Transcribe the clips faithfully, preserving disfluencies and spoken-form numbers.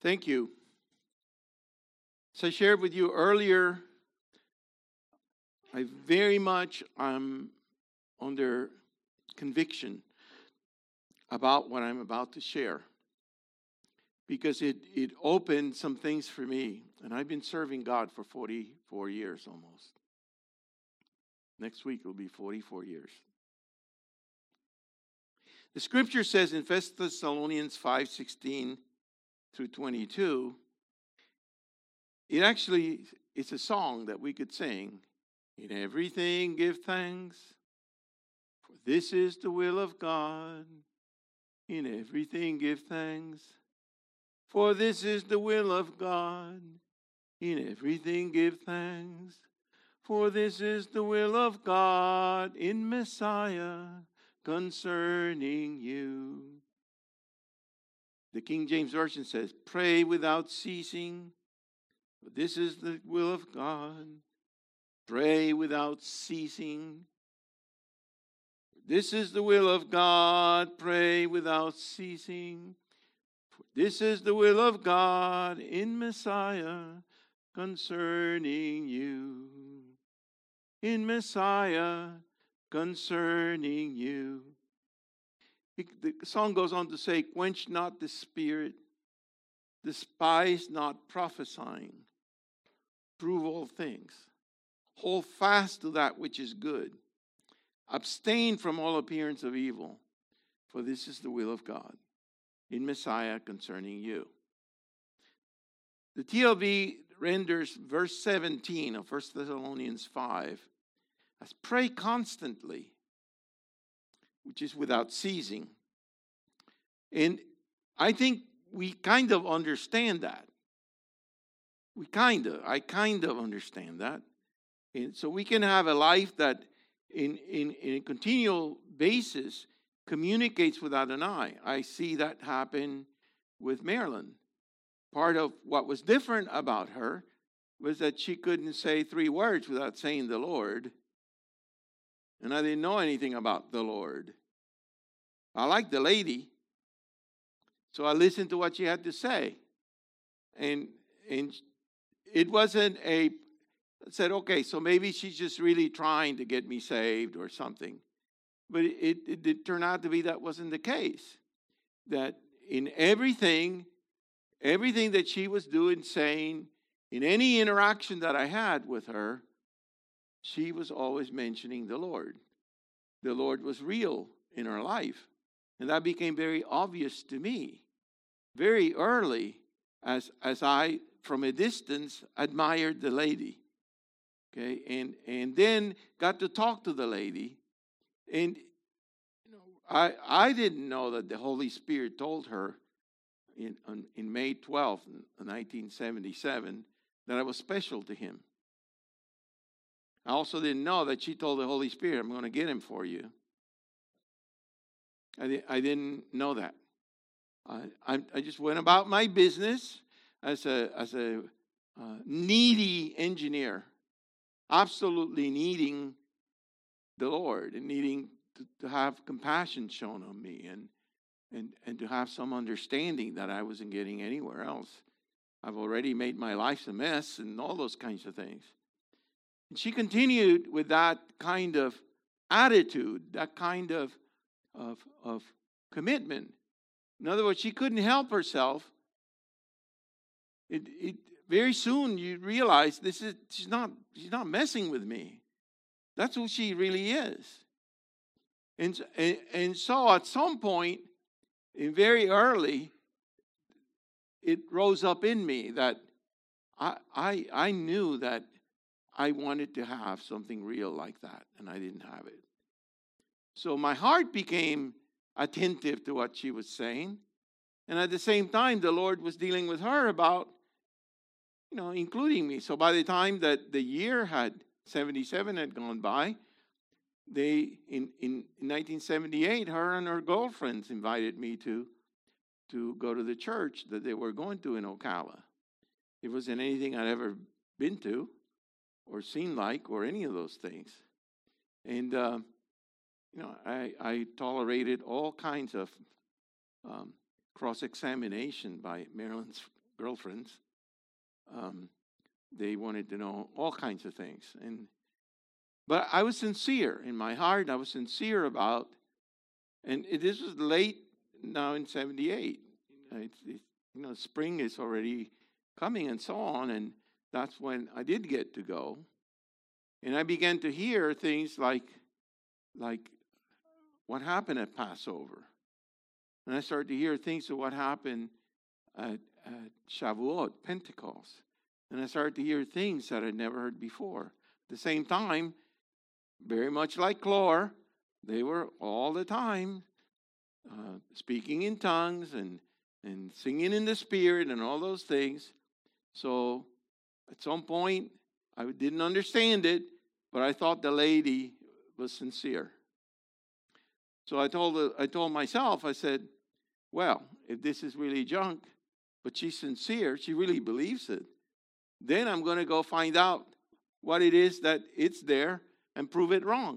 Thank you. As I shared with you earlier, I very much am under conviction about what I'm about to share, because it, it opened some things for me. And I've been serving God for forty-four years almost. Next week will be forty-four years. The scripture says in First Thessalonians five sixteen through twenty-two, it actually, it's a song that we could sing. In everything give thanks, for this is the will of God. In everything give thanks, for this is the will of God. In everything give thanks, for this is the will of God in Messiah concerning you. The King James Version says, pray without ceasing, for this is the will of God. Pray without ceasing. This is the will of God. Pray without ceasing. For this is the will of God in Messiah concerning you. In Messiah concerning you. The song goes on to say, quench not the spirit, despise not prophesying, prove all things, hold fast to that which is good, abstain from all appearance of evil, for this is the will of God in Messiah concerning you. The T L V renders verse seventeen of First Thessalonians five as pray constantly, which is without ceasing. And I think we kind of understand that. We kind of, I kind of understand that. And so we can have a life that in, in, in a continual basis communicates with Adonai. I see that happen with Marilyn. Part of what was different about her was that she couldn't say three words without saying the Lord. And I didn't know anything about the Lord. I liked the lady, so I listened to what she had to say. And, and it wasn't a, I said, okay, so maybe she's just really trying to get me saved or something. But it, it did turn out to be that wasn't the case. That in everything, everything that she was doing, saying, in any interaction that I had with her, she was always mentioning the Lord. The Lord was real in her life. And that became very obvious to me very early as, as I, from a distance, admired the lady. Okay, and, and then got to talk to the lady. And you know, I, I didn't know that the Holy Spirit told her in, on, in May twelfth, nineteen seventy-seven, that I was special to him. I also didn't know that she told the Holy Spirit, I'm going to get him for you. I, di- I didn't know that. I, I, I just went about my business as a, as a uh, needy engineer, absolutely needing the Lord and needing to, to have compassion shown on me and, and, and to have some understanding that I wasn't getting anywhere else. I've already made my life a mess and all those kinds of things. And she continued with that kind of attitude, that kind of, of, of commitment. In other words, she couldn't help herself. It, it, very soon you realize this is she's not she's not messing with me. That's who she really is. And, and, and so at some point, in very early, it rose up in me that I I I knew that I wanted to have something real like that, and I didn't have it. So my heart became attentive to what she was saying. And at the same time, the Lord was dealing with her about, you know, including me. So by the time that the year had, seventy-seven had gone by, they, in, in nineteen seventy-eight, her and her girlfriends invited me to, to go to the church that they were going to in Ocala. It wasn't anything I'd ever been to or seen like or any of those things. And, uh, you know, I, I tolerated all kinds of um, cross-examination by Marilyn's girlfriends. Um, they wanted to know all kinds of things. And but I was sincere in my heart. I was sincere about, and it, this was late now in seventy-eight. It's, it's, you know, spring is already coming and so on. And that's when I did get to go. And I began to hear things like, like what happened at Passover. And I started to hear things of what happened at, at Shavuot, Pentecost. And I started to hear things that I'd never heard before. At the same time, very much like Clore, they were all the time uh, speaking in tongues and, and singing in the Spirit and all those things. So at some point, I didn't understand it, but I thought the lady was sincere. So I told the, I told myself, I said, well, if this is really junk, but she's sincere, she really believes it, then I'm going to go find out what it is that it's there and prove it wrong.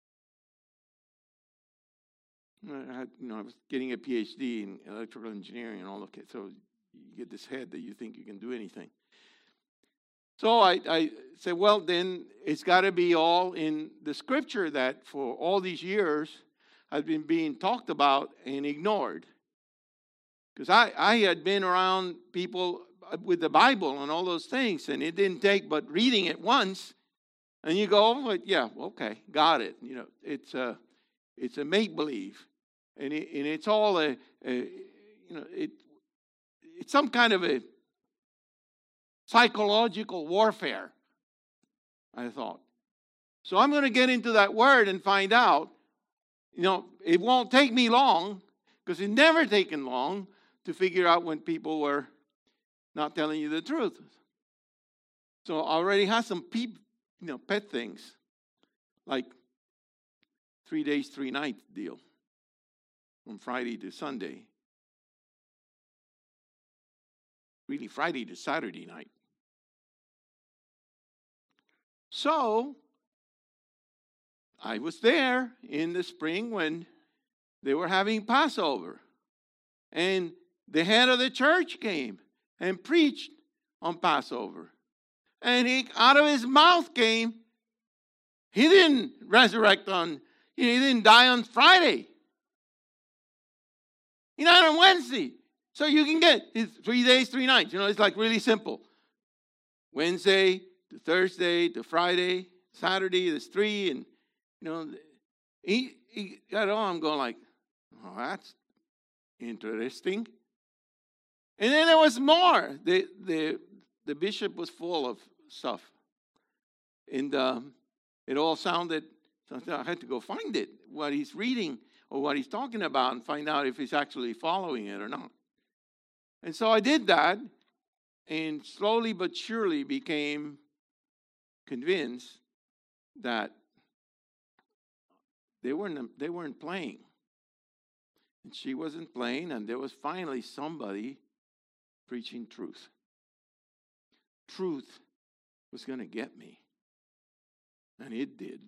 I had, you know, I was getting a P H D in electrical engineering and all of that, so you get this head that you think you can do anything. So I, I said, well, then it's got to be all in the scripture that for all these years has been being talked about and ignored. Because I, I had been around people with the Bible and all those things, and it didn't take but reading it once, and you go, oh, yeah, okay, got it. You know, it's a, it's a make-believe, and, it, and it's all a, a, you know, it, it's some kind of a psychological warfare, I thought. So I'm going to get into that word and find out. You know, it won't take me long, because it never taken long to figure out when people were not telling you the truth. So I already have some peep, you know, pet things, like three days, three nights deal, from Friday to Sunday. Really, Friday to Saturday night. So I was there in the spring when they were having Passover. And the head of the church came and preached on Passover. And he, out of his mouth came, he didn't resurrect on, he didn't die on Friday. He died on Wednesday. So you can get it's three days, three nights. You know, it's like really simple. Wednesday to Thursday to Friday, Saturday, there's three. And, you know, he, he got on. I'm going like, oh, that's interesting. And then there was more. The, the, the bishop was full of stuff. And um, it all sounded, so I had to go find it, what he's reading or what he's talking about, and find out if he's actually following it or not. And so I did that, and slowly but surely became convinced that they weren't, they weren't playing. And she wasn't playing, and there was finally somebody preaching truth. Truth was going to get me. And it did.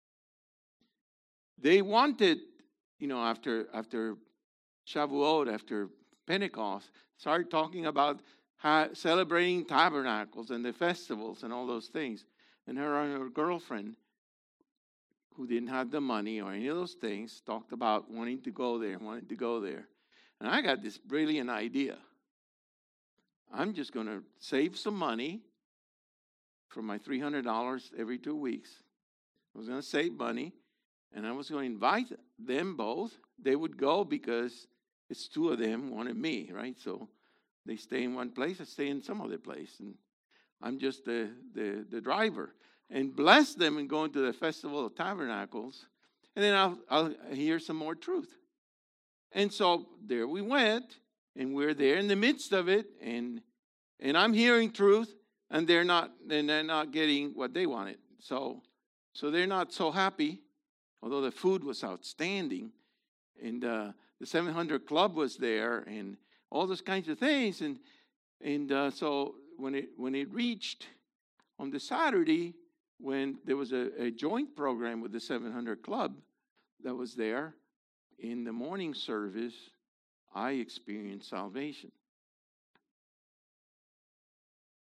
They wanted, you know, after, after Shavuot, after Pentecost, started talking about how, celebrating tabernacles and the festivals and all those things. And her and her girlfriend, who didn't have the money or any of those things, talked about wanting to go there, wanting to go there. And I got this brilliant idea. I'm just going to save some money for my three hundred dollars every two weeks. I was going to save money, and I was going to invite them both. They would go because it's two of them wanted me, right? So they stay in one place, I stay in some other place. And I'm just the, the, the driver. And bless them and go into the Festival of Tabernacles. And then I'll, I'll hear some more truth. And so there we went. And we're there in the midst of it. And and I'm hearing truth. And they're not and they're not getting what they wanted. So, so they're not so happy. Although the food was outstanding. And uh, the seven hundred Club was there. And all those kinds of things. And and uh, so when it when it reached on the Saturday, when there was a, a joint program with the seven hundred Club that was there, in the morning service, I experienced salvation.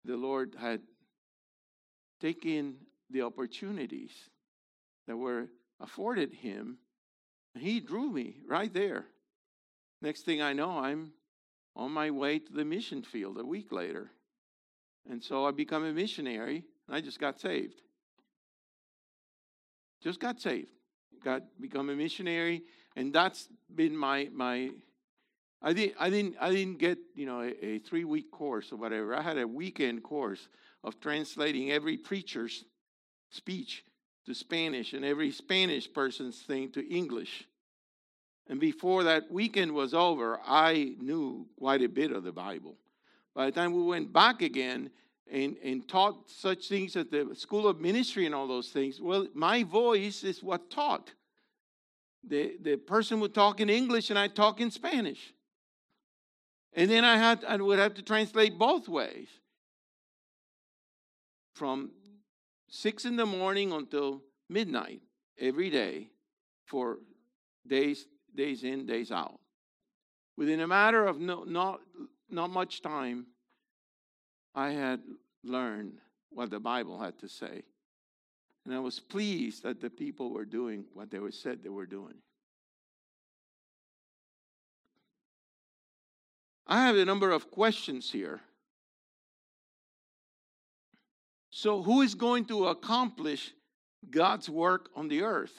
the Lord had taken the opportunities that were afforded him. He drew me right there. Next thing I know, I'm on my way to the mission field a week later. And so I become a missionary, and I just got saved. Just got saved. Got become a missionary, and that's been my my I didn't I didn't I didn't get, you know, a, a three-week course or whatever. I had a weekend course of translating every preacher's speech to Spanish and every Spanish person's thing to English. And before that weekend was over, I knew quite a bit of the Bible. By the time we went back again and, and taught such things at the School of Ministry and all those things, well, my voice is what taught. The, the person would talk in English and I talk in Spanish. And then I had I would have to translate both ways. From six in the morning until midnight every day for days days in, days out. Within a matter of no, not, not much time, I had learned what the Bible had to say. And I was pleased that the people were doing what they were said they were doing. I have a number of questions here. So who is going to accomplish God's work on the earth?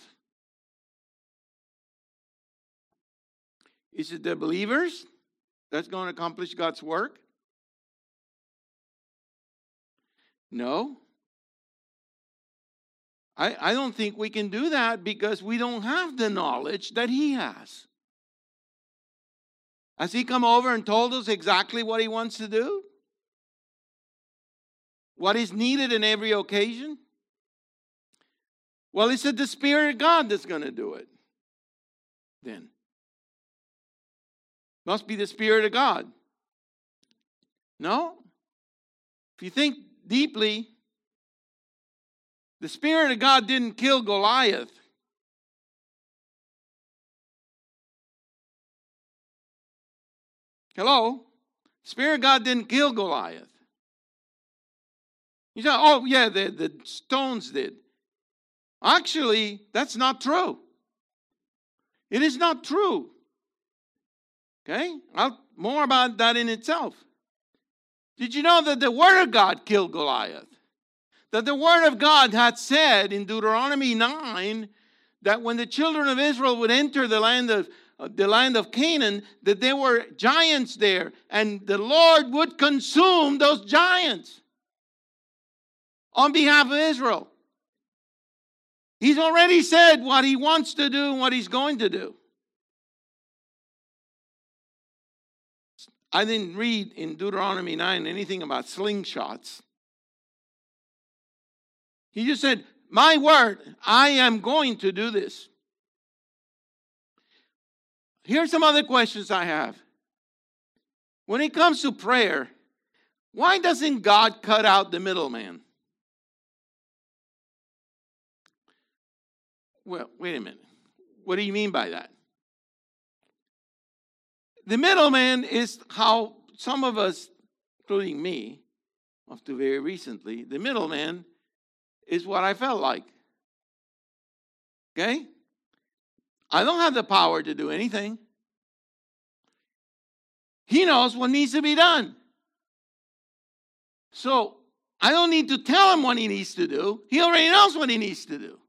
Is it the believers that's going to accomplish God's work? No. I, I don't think we can do that because we don't have the knowledge that he has. Has he come over and told us exactly what he wants to do? What is needed in every occasion? Well, he said the Spirit of God that's going to do it. Then. Must be the Spirit of God. No? If you think deeply, the Spirit of God didn't kill Goliath. Hello? Spirit of God didn't kill Goliath. You say, oh, yeah, the, the stones did. Actually, that's not true. It is not true. Okay? I'll, more about that in itself. Did you know that the Word of God killed Goliath? That the Word of God had said in Deuteronomy nine that when the children of Israel would enter the land of uh, the land of Canaan, that there were giants there, and the Lord would consume those giants on behalf of Israel. He's already said what he wants to do and what he's going to do. I didn't read in Deuteronomy nine anything about slingshots. He just said, my word, I am going to do this. Here's some other questions I have. When it comes to prayer, why doesn't God cut out the middleman? Well, wait a minute. What do you mean by that? The middleman is how some of us, including me, up to very recently, the middleman is what I felt like. Okay? I don't have the power to do anything. He knows what needs to be done. So, I don't need to tell him what he needs to do. He already knows what he needs to do.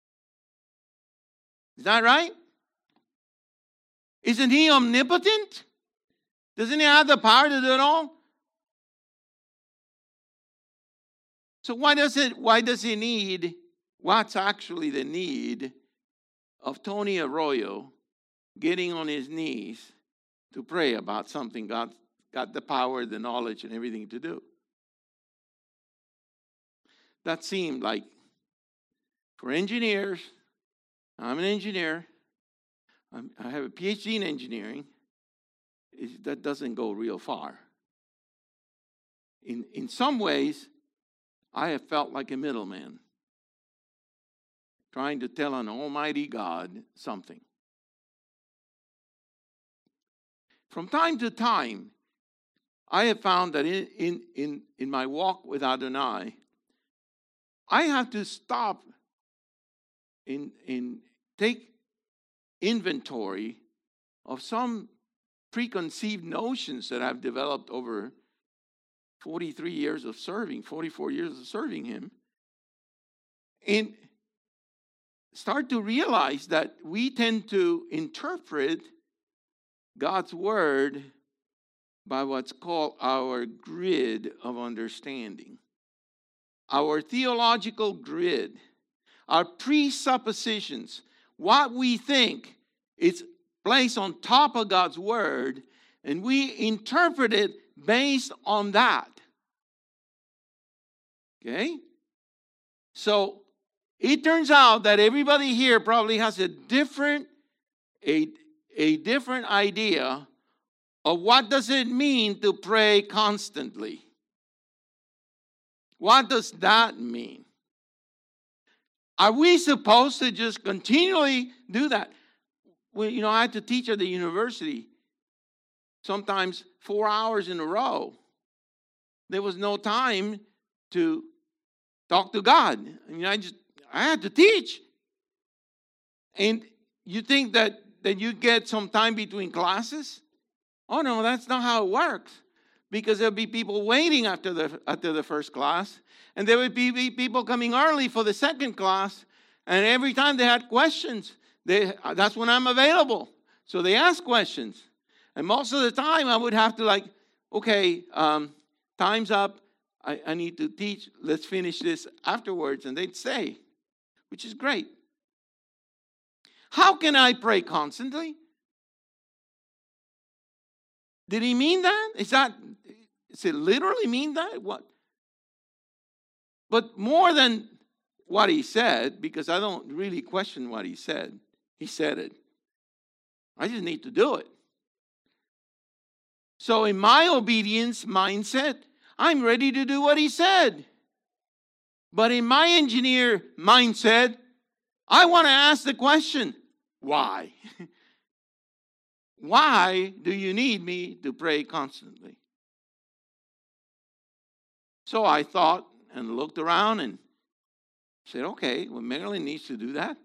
Is that right? Isn't he omnipotent? Doesn't he have the power to do it all? So why does it, why does he need, what's actually the need of Tony Arroyo getting on his knees to pray about something God got the power, the knowledge, and everything to do? That seemed like, for engineers, I'm an engineer, I'm, I have a P H D in engineering, is, that doesn't go real far. In, in some ways, I have felt like a middleman, trying to tell an almighty God something. From time to time, I have found that in, in, in, in my walk with Adonai, I have to stop and, and take inventory of some preconceived notions that I've developed over forty-three years of serving, forty-four years of serving him. And start to realize that we tend to interpret God's word by what's called our grid of understanding. Our theological grid, our presuppositions, what we think is placed on top of God's word, and we interpret it based on that. Okay? So, it turns out that everybody here probably has a different, a, a different idea of what does it mean to pray constantly. What does that mean? Are we supposed to just continually do that? Well, you know, I had to teach at the university sometimes four hours in a row. There was no time to talk to God. I mean, I just, I had to teach. And you think that, that you get some time between classes? Oh, no, that's not how it works. Because there'll be people waiting after the, after the first class. And there would be people coming early for the second class. And every time they had questions, they, that's when I'm available. So they ask questions. And most of the time I would have to like, okay, um, time's up. I, I need to teach. Let's finish this afterwards. And they'd stay, which is great. How can I pray constantly? Did he mean that? Is that, does it literally mean that? What? But more than what he said, because I don't really question what he said. He said it. I just need to do it. So in my obedience mindset, I'm ready to do what he said. But in my engineer mindset, I want to ask the question, why? Why do you need me to pray constantly? So I thought and looked around and said, okay, well, Marilyn needs to do that.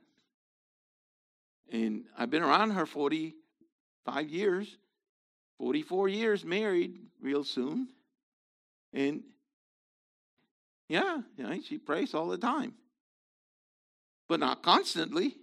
And I've been around her forty-five years, forty-four years married real soon. And yeah, you know, she prays all the time. But not constantly.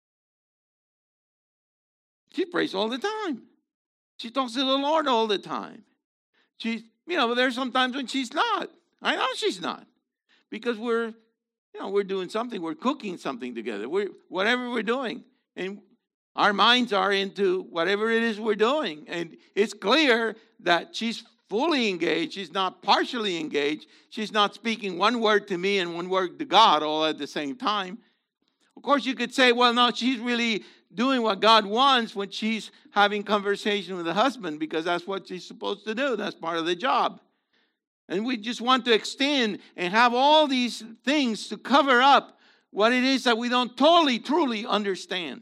She prays all the time. She talks to the Lord all the time. She's, you know, but there's sometimes when she's not. I know she's not. Because we're, you know, we're doing something. We're cooking something together. We're, whatever we're doing. And our minds are into whatever it is we're doing. And it's clear that she's fully engaged. She's not partially engaged. She's not speaking one word to me and one word to God all at the same time. Of course, you could say, well, no, she's really doing what God wants when she's having conversation with the husband, because that's what she's supposed to do. That's part of the job. And we just want to extend and have all these things to cover up what it is that we don't totally, truly understand.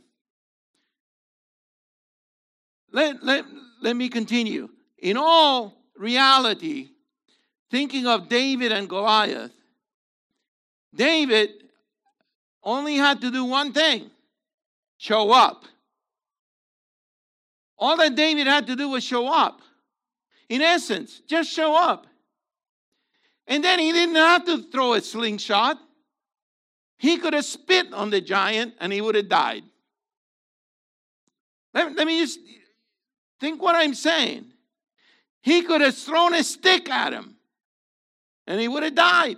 Let, let, let me continue. In all reality, thinking of David and Goliath, David only had to do one thing. Show up. All that David had to do was show up. In essence, just show up. And then he didn't have to throw a slingshot. He could have spit on the giant and he would have died. Let, let me just think what I'm saying. He could have thrown a stick at him and he would have died.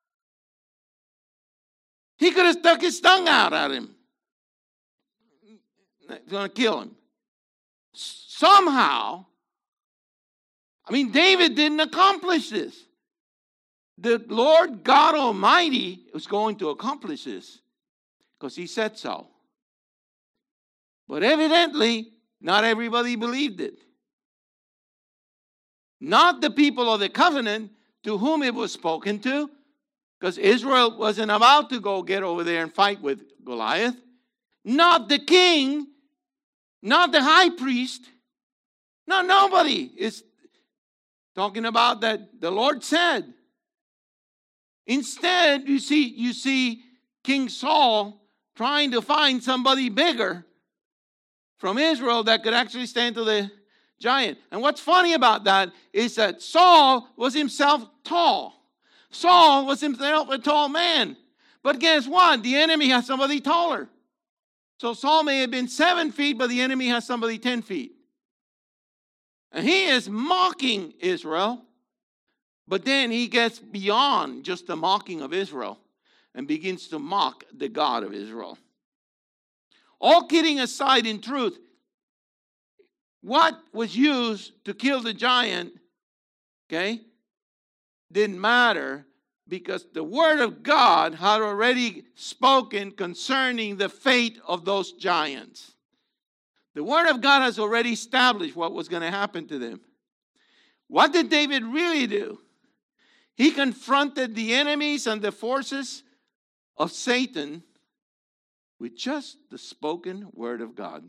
He could have stuck his tongue out at him. It's going to kill him. Somehow, I mean, David didn't accomplish this. The Lord God Almighty was going to accomplish this because he said so. But evidently, not everybody believed it. Not the people of the covenant to whom it was spoken to, because Israel wasn't about to go get over there and fight with Goliath. Not the king, not the high priest. No, nobody is. talking about that the Lord said. Instead, you see, you see King Saul trying to find somebody bigger from Israel that could actually stand to the giant. And what's funny about that is that Saul was himself tall. Saul was himself a tall man. But guess what? The enemy has somebody taller. So Saul may have been seven feet, but the enemy has somebody ten feet. And he is mocking Israel. But then he gets beyond just the mocking of Israel and begins to mock the God of Israel. All kidding aside, in truth, what was used to kill the giant, okay, didn't matter, because the word of God had already spoken concerning the fate of those giants. The word of God has already established what was going to happen to them. What did David really do? He confronted the enemies and the forces of Satan with just the spoken word of God.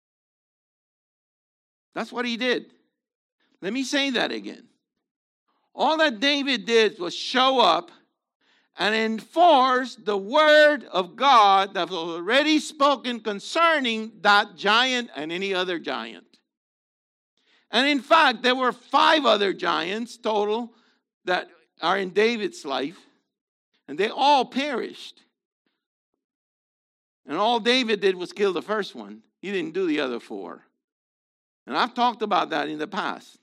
That's what he did. Let me say that again. All that David did was show up and enforce the word of God that was already spoken concerning that giant and any other giant. And in fact, there were five other giants total that are in David's life, and they all perished. And all David did was kill the first one. He didn't do the other four. And I've talked about that in the past.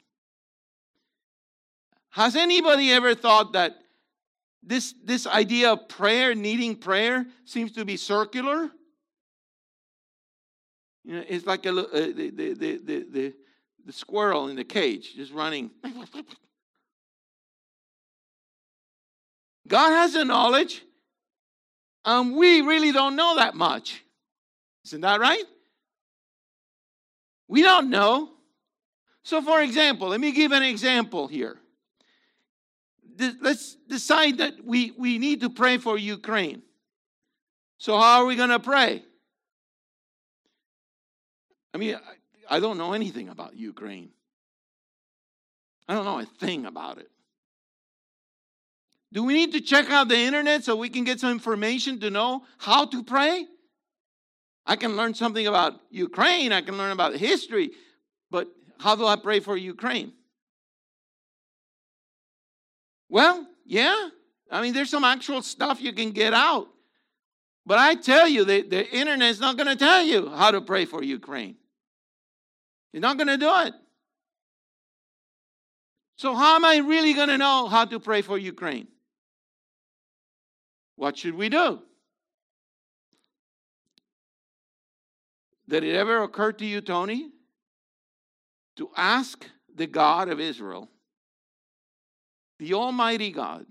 Has anybody ever thought that this, this idea of prayer, needing prayer, seems to be circular? You know, it's like a, uh, the, the, the, the, the, the squirrel in the cage just running. God has the knowledge, and we really don't know that much. Isn't that right? We don't know. So, for example, let me give an example here. Let's decide that we, we need to pray for Ukraine. So how are we going to pray? I mean, I, I don't know anything about Ukraine. I don't know a thing about it. Do we need to check out the internet so we can get some information to know how to pray? I can learn something about Ukraine. I can learn about history. But how do I pray for Ukraine? Well, yeah. I mean, there's some actual stuff you can get out. But I tell you, the, the internet is not going to tell you how to pray for Ukraine. It's not going to do it. So how am I really going to know how to pray for Ukraine? What should we do? Did it ever occur to you, Tony, to ask the God of Israel, the Almighty God,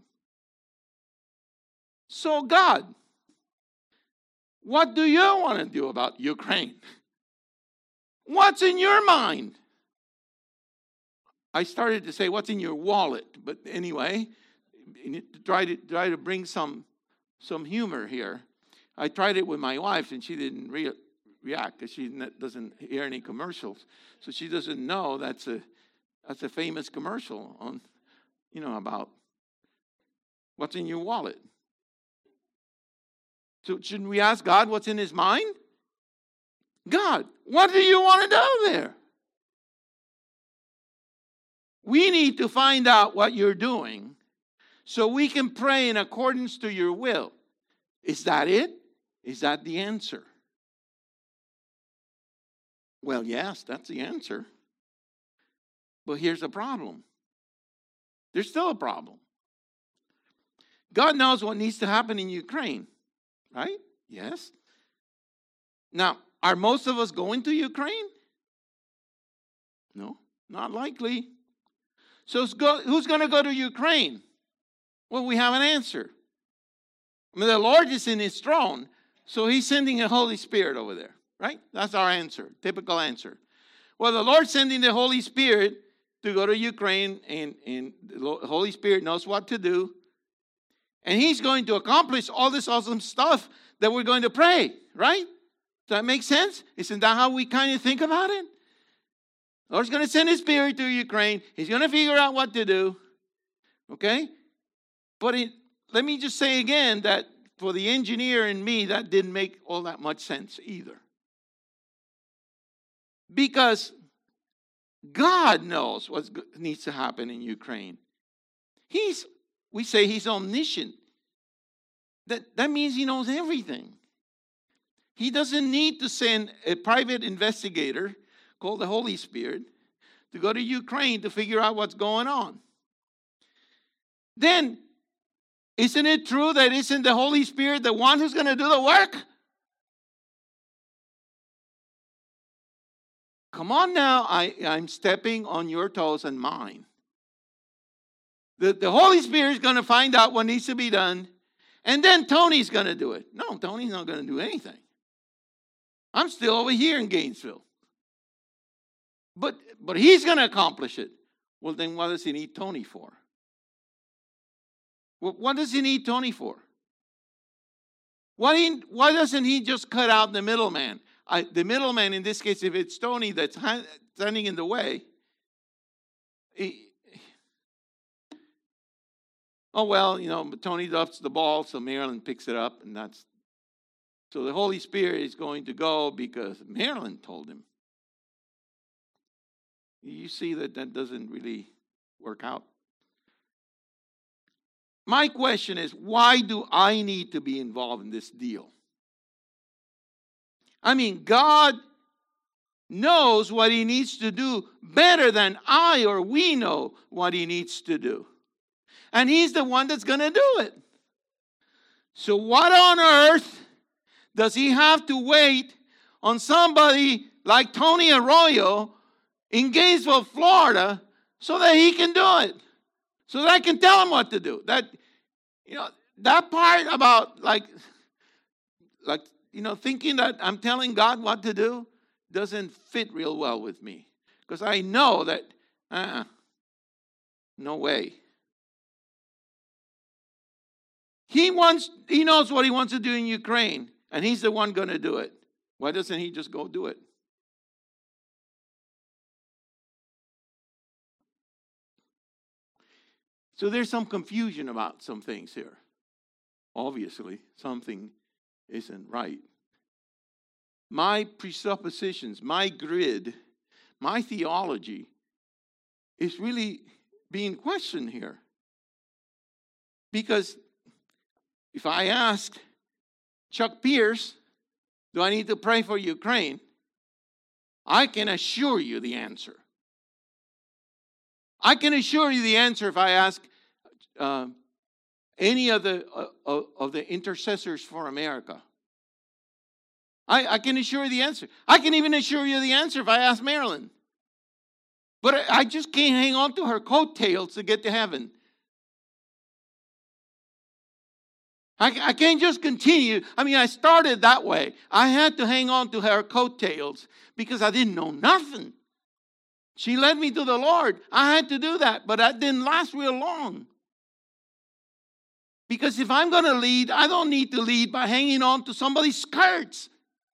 so God, what do you want to do about Ukraine? What's in your mind? I started to say, what's in your wallet? But anyway, try to try to bring some some humor here. I tried it with my wife, and she didn't re- react because she doesn't hear any commercials, so she doesn't know that's a that's a famous commercial on, you know, about what's in your wallet. So shouldn't we ask God what's in his mind? God, what do you want to do there? We need to find out what you're doing so we can pray in accordance to your will. Is that it? Is that the answer? Well, yes, that's the answer. But here's the problem. There's still a problem. God knows what needs to happen in Ukraine, right? Yes. Now, are most of us going to Ukraine? No, not likely. So who's going to go to Ukraine? Well, we have an answer. I mean, the Lord is in his throne, so he's sending the Holy Spirit over there, right? That's our answer, typical answer. Well, the Lord's sending the Holy Spirit to go to Ukraine, and, and the Holy Spirit knows what to do. And he's going to accomplish all this awesome stuff that we're going to pray, right? Does that make sense? Isn't that how we kind of think about it? The Lord's going to send His Spirit to Ukraine. He's going to figure out what to do. Okay? But it, let me just say again that for the engineer and me, that didn't make all that much sense either. Because God knows what needs to happen in Ukraine. He's, we say He's omniscient. That, that means He knows everything. He doesn't need to send a private investigator called the Holy Spirit to go to Ukraine to figure out what's going on. Then, isn't it true that isn't the Holy Spirit the one who's going to do the work? Come on now, I, I'm stepping on your toes and mine. The, the Holy Spirit is going to find out what needs to be done, and then Tony's going to do it. No, Tony's not going to do anything. I'm still over here in Gainesville. But, but he's going to accomplish it. Well, then what does he need Tony for? Well, what does he need Tony for? Why, he, why doesn't he just cut out the middleman? I, the middleman, in this case, if it's Tony that's standing in the way, he, oh, well, you know, Tony duffs the ball, so Marilyn picks it up, and that's, so the Holy Spirit is going to go because Marilyn told him. You see that that doesn't really work out. My question is, why do I need to be involved in this deal? I mean, God knows what He needs to do better than I or we know what He needs to do. And He's the one that's going to do it. So what on earth does He have to wait on somebody like Tony Arroyo in Gainesville, Florida, so that He can do it? So that I can tell Him what to do. That, you know, that part about like, like, you know, thinking that I'm telling God what to do doesn't fit real well with me. Because I know that, uh, no way. He wants, He knows what He wants to do in Ukraine, and He's the one going to do it. Why doesn't He just go do it? So there's some confusion about some things here. Obviously, something isn't right. My presuppositions, my grid, my theology is really being questioned here. Because if I ask Chuck Pierce, do I need to pray for Ukraine? I can assure you the answer. I can assure you the answer if I ask uh, any of the, uh, of the intercessors for America. I, I can assure you the answer. I can even assure you the answer if I ask Marilyn. But I, I just can't hang on to her coattails to get to heaven. I, I can't just continue. I mean, I started that way. I had to hang on to her coattails because I didn't know nothing. She led me to the Lord. I had to do that, but that didn't last real long. Because if I'm going to lead, I don't need to lead by hanging on to somebody's skirts.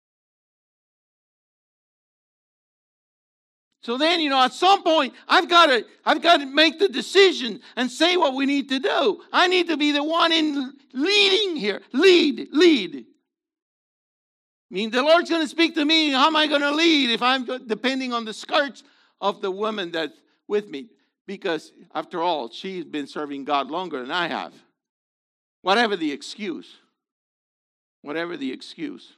So then, you know, at some point, I've got to, I've got to make the decision and say what we need to do. I need to be the one in leading here. Lead, lead. I mean, the Lord's going to speak to me. How am I going to lead if I'm depending on the skirts of the woman that's with me? Because, after all, she's been serving God longer than I have. Whatever the excuse. Whatever the excuse.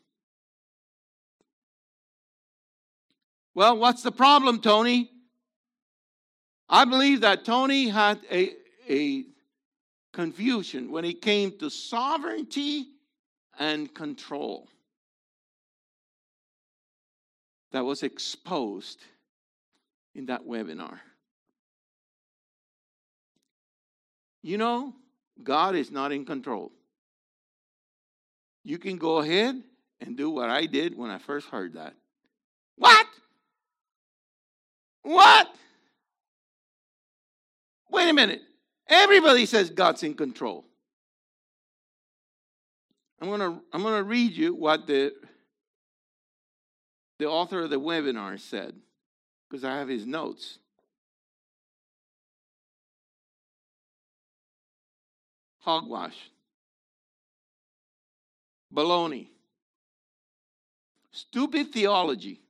Well, what's the problem, Tony? I believe that Tony had a, a confusion when it came to sovereignty and control that was exposed in that webinar. You know, God is not in control. You can go ahead and do what I did when I first heard that. What? What? Wait a minute. Everybody says God's in control. I'm going to I'm going to read you what the, the author of the webinar said. because I have his notes. Hogwash. Baloney. Stupid theology.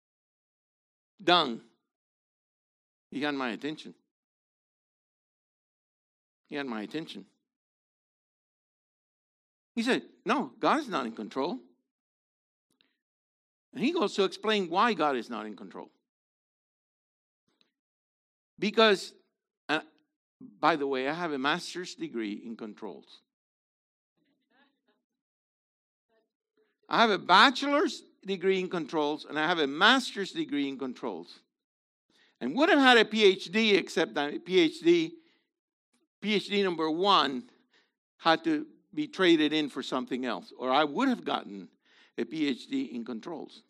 Dung. He had my attention. He had my attention. He said, no, God is not in control. And he goes to explain why God is not in control. Because, uh, by the way, I have a master's degree in controls. I have a bachelor's degree in controls, and I have a master's degree in controls. And would have had a P H D, except that PhD, PhD number one had to be traded in for something else, or I would have gotten a P H D in controls.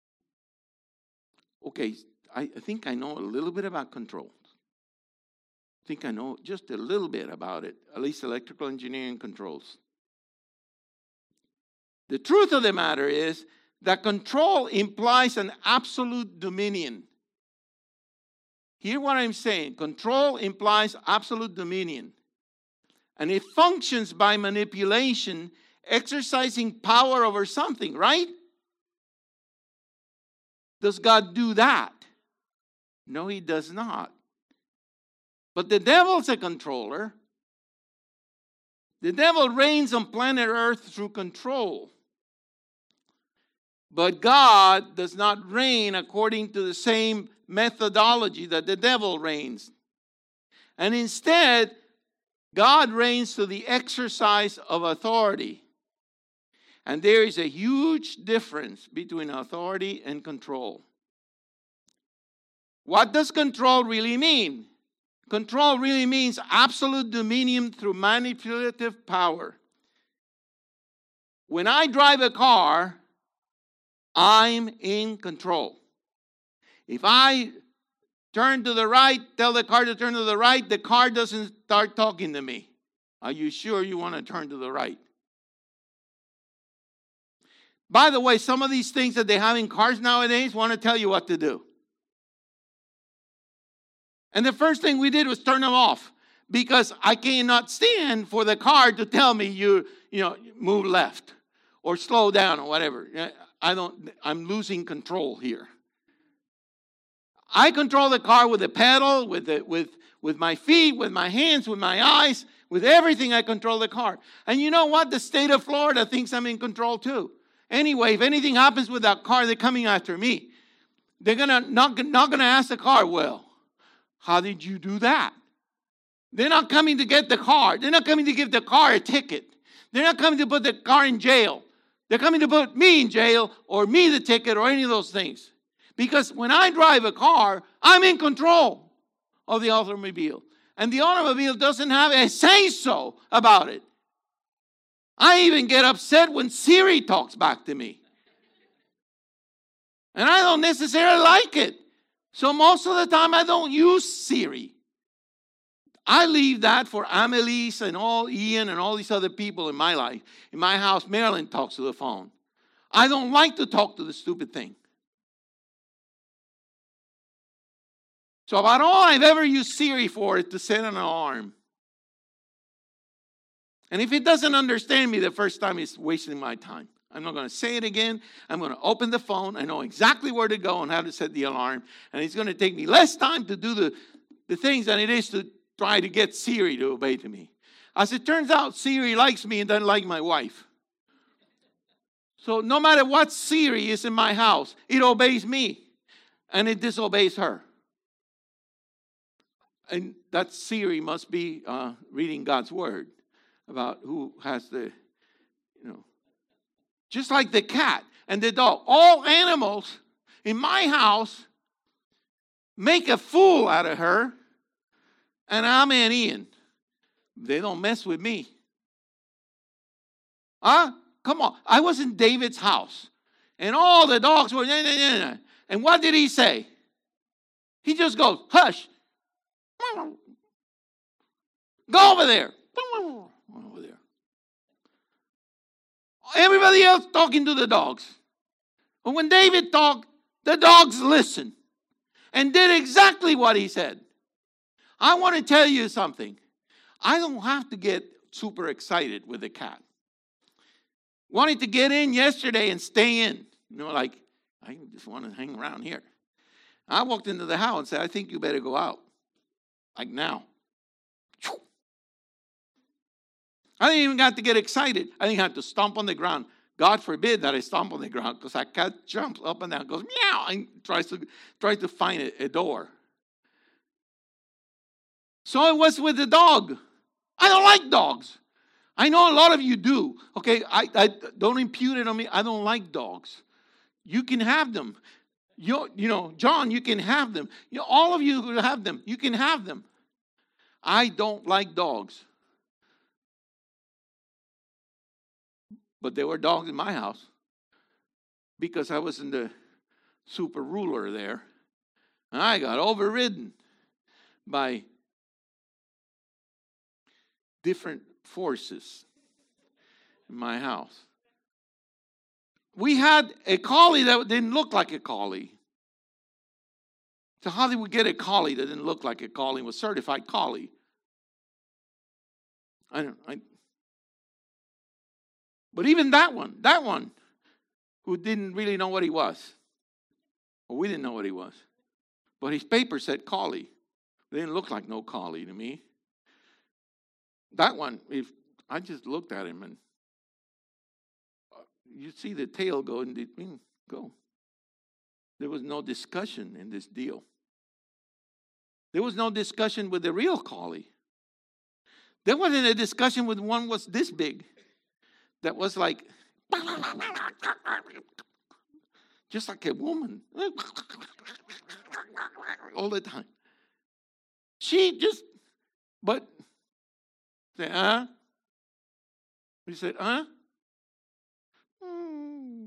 Okay, I, I think I know a little bit about controls. I think I know just a little bit about it, at least electrical engineering controls. The truth of the matter is that control implies an absolute dominion. Hear what I'm saying. Control implies absolute dominion. And it functions by manipulation, exercising power over something, right? Does God do that? No, he does not. But the devil's a controller. The devil reigns on planet Earth through control. But God does not reign according to the same methodology that the devil reigns. And instead, God reigns through the exercise of authority. And there is a huge difference between authority and control. What does control really mean? Control really means absolute dominion through manipulative power. When I drive a car, I'm in control. If I turn to the right, tell the car to turn to the right, the car doesn't start talking to me. Are you sure you want to turn to the right? By the way, some of these things that they have in cars nowadays want to tell you what to do. And the first thing we did was turn them off, because I cannot stand for the car to tell me you, you know, move left or slow down or whatever. I don't, I'm losing control here. I control the car with the pedal, with the, with, with my feet, with my hands, with my eyes, with everything. I control the car. And you know what? The state of Florida thinks I'm in control too. Anyway, if anything happens with that car, they're coming after me. They're gonna not, not gonna ask the car, well, how did you do that? They're not coming to get the car. They're not coming to give the car a ticket. They're not coming to put the car in jail. They're coming to put me in jail or me the ticket or any of those things. Because when I drive a car, I'm in control of the automobile. And the automobile doesn't have a say-so about it. I even get upset when Siri talks back to me. And I don't necessarily like it. So most of the time I don't use Siri. I leave that for Amelise and all Ian and all these other people in my life. In my house, Marilyn talks to the phone. I don't like to talk to the stupid thing. So about all I've ever used Siri for is to set an alarm. And if it doesn't understand me the first time, it's wasting my time. I'm not going to say it again. I'm going to open the phone. I know exactly where to go and how to set the alarm. And it's going to take me less time to do the, the things than it is to try to get Siri to obey to me. As it turns out, Siri likes me and doesn't like my wife. So no matter what Siri is in my house, it obeys me and it disobeys her. And that Siri must be uh, reading God's word about who has the, you know, just like the cat and the dog. All animals in my house make a fool out of her, and I'm an Ian. They don't mess with me. Huh? Come on. I was in David's house, and all the dogs were, nah, nah, nah, nah. And what did he say? He just goes, hush. Go over there. Over there. Everybody else talking to the dogs. But when David talked, the dogs listened. and did exactly what he said. I want to tell you something. I don't have to get super excited with the cat. Wanted to get in yesterday and stay in. You know, like, I just want to hang around here. I walked into the house and said, I think you better go out. Like now. I didn't even have to get excited. I didn't have to stomp on the ground. God forbid that I stomp on the ground, because that cat jumps up and down, goes meow, and tries to, tries to find a, a door. So it was with the dog. I don't like dogs. I know a lot of you do. Okay, I, I don't impute it on me. I don't like dogs. You can have them. You, you know, John, you can have them. You know, all of you who have them, you can have them. I don't like dogs. But there were dogs in my house because I wasn't the super ruler there. And I got overridden by different forces in my house. We had a collie that didn't look like a collie. So how did we get a collie that didn't look like a collie, was certified collie? I don't I But even that one, that one, who didn't really know what he was, or we didn't know what he was, but his paper said collie. It didn't look like no collie to me. That one, if I just looked at him and you see the tail go and mm, go. There was no discussion in this deal. There was no discussion with the real collie. There wasn't a discussion with one was this big. That was like, just like a woman. All the time. She just, but, say, huh? He said, huh? Hmm.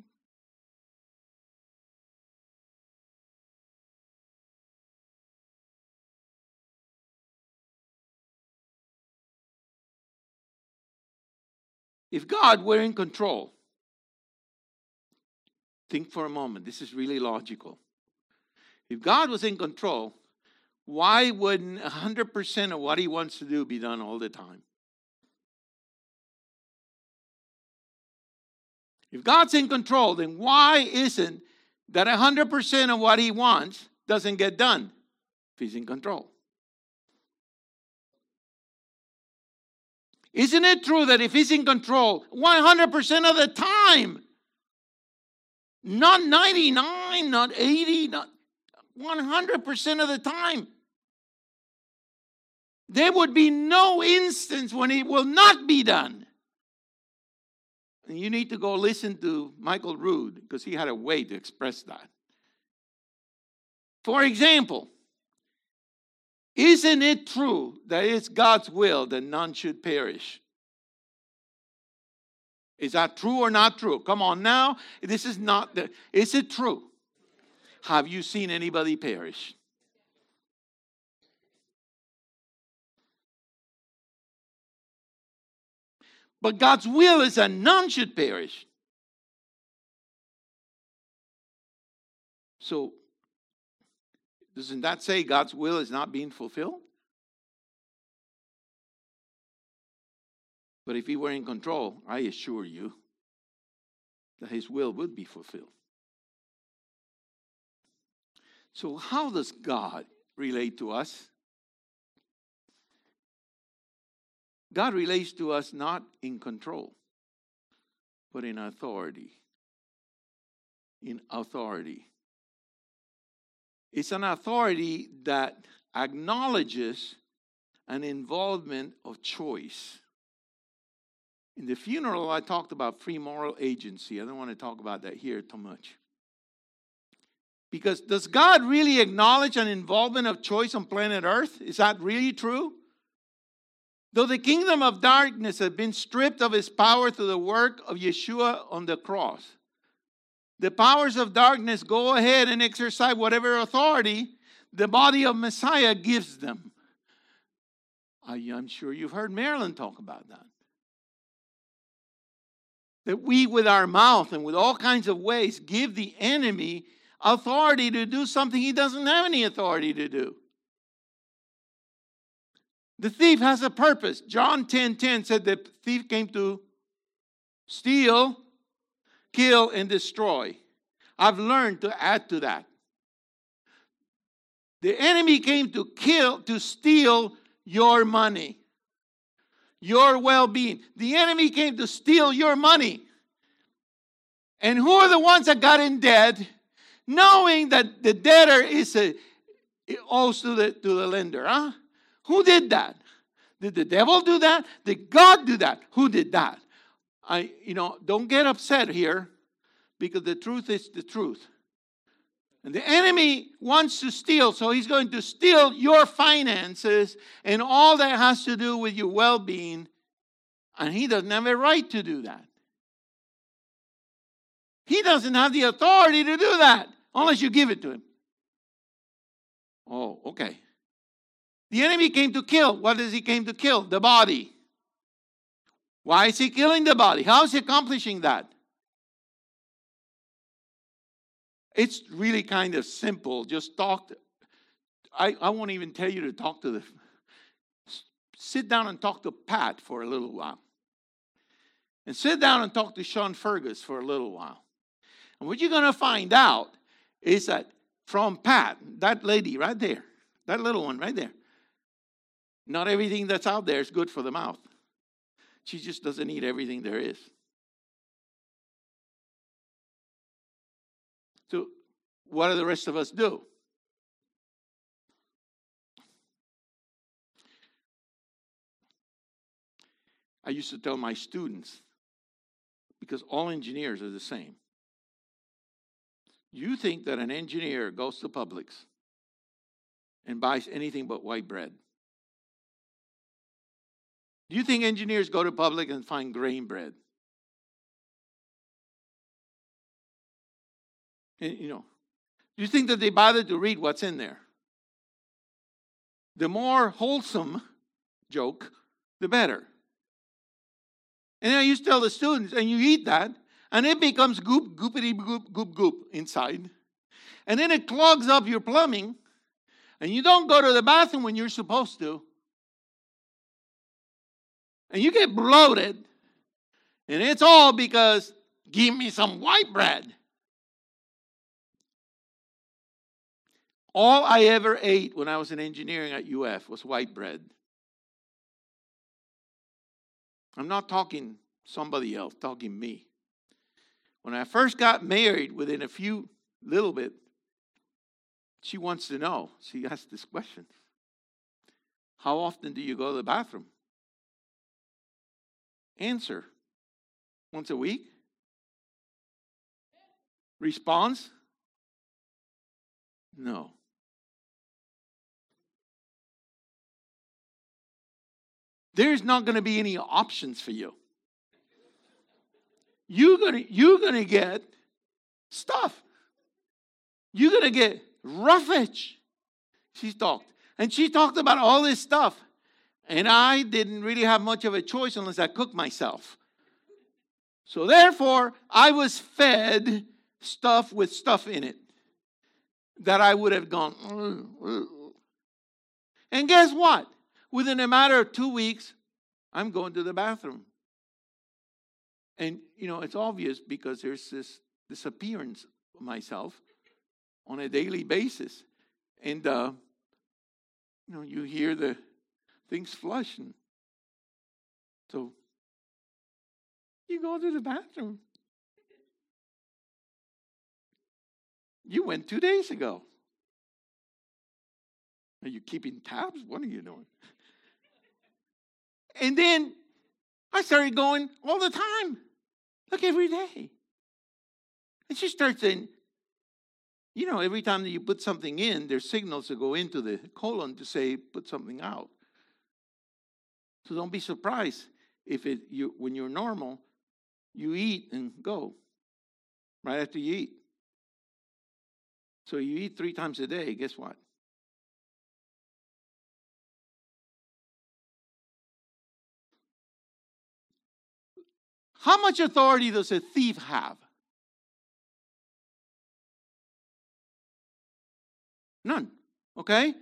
If God were in control, think for a moment. This is really logical. If God was in control, why wouldn't one hundred percent of what he wants to do be done all the time? If God's in control, then why isn't that one hundred percent of what he wants doesn't get done if he's in control? Isn't it true that if he's in control one hundred percent of the time, not ninety-nine, not eighty, not one hundred percent of the time, there would be no instance when it will not be done? And you need to go listen to Michael Rood, because he had a way to express that. For example, isn't it true that it's God's will that none should perish? Is that true or not true? Come on now. This is not the, is it true? Have you seen anybody perish? But God's will is that none should perish. So, doesn't that say God's will is not being fulfilled? But if he were in control, I assure you that his will would be fulfilled. So how does God relate to us? God relates to us not in control, but in authority. In authority. It's an authority that acknowledges an involvement of choice. In the funeral, I talked about free moral agency. I don't want to talk about that here too much. Because does God really acknowledge an involvement of choice on planet Earth? Is that really true? Though the kingdom of darkness has been stripped of its power through the work of Yeshua on the cross, the powers of darkness go ahead and exercise whatever authority the body of Messiah gives them. I, I'm sure you've heard Marilyn talk about that. That we with our mouth and with all kinds of ways give the enemy authority to do something he doesn't have any authority to do. The thief has a purpose. John ten ten said the thief came to steal, kill, and destroy. I've learned to add to that. The enemy came to kill, to steal your money, your well-being. The enemy came to steal your money. And who are the ones that got in debt, knowing that the debtor is a, it owes to the, to the lender? Huh? Who did that? Did the devil do that? Did God do that? Who did that? I, you know, don't get upset here, because the truth is the truth. And the enemy wants to steal, so he's going to steal your finances and all that has to do with your well-being, and he doesn't have a right to do that. He doesn't have the authority to do that unless you give it to him. Oh, okay. The enemy came to kill. What does he came to kill? The body. Why is he killing the body? How is he accomplishing that? It's really kind of simple. Just talk. To, I, I won't even tell you to talk to the... Sit down and talk to Pat for a little while. And sit down and talk to Sean Fergus for a little while. And what you're going to find out is that from Pat, that lady right there, that little one right there, not everything that's out there is good for the mouth. She just doesn't eat everything there is. So what do the rest of us do? I used to tell my students, because all engineers are the same. You think that an engineer goes to Publix and buys anything but white bread? Do you think engineers go to Publix and find grain bread? And, you know, do you think that they bother to read what's in there? The more wholesome joke, the better. And then I used to tell the students, and you eat that, and it becomes goop, goopity goop, goop, goop inside. And then it clogs up your plumbing, and you don't go to the bathroom when you're supposed to. And you get bloated, and it's all because, give me some white bread. All I ever ate when I was in engineering at U F was white bread. I'm not talking somebody else, talking me. When I first got married, within a few little bit, she wants to know. She asked this question. How often do you go to the bathroom? Answer. Once a week? Response? No. There's not going to be any options for you. You're going to, you're going to get stuff. You're going to get roughage. She talked. And she talked about all this stuff. And I didn't really have much of a choice unless I cooked myself. So therefore, I was fed stuff with stuff in it that I would have gone, mm, mm. And guess what? Within a matter of two weeks, I'm going to the bathroom. And, you know, it's obvious because there's this disappearance of myself on a daily basis. And, uh, you know, you hear the things flush. And so you go to the bathroom. You went two days ago. Are you keeping tabs? What are you doing? And then I started going all the time. Like every day. And she starts saying, you know, every time that you put something in, there's signals that go into the colon to say, put something out. So don't be surprised if it you when you're normal, you eat and go right after you eat. So you eat three times a day, guess what? How much authority does a thief have? None. Okay?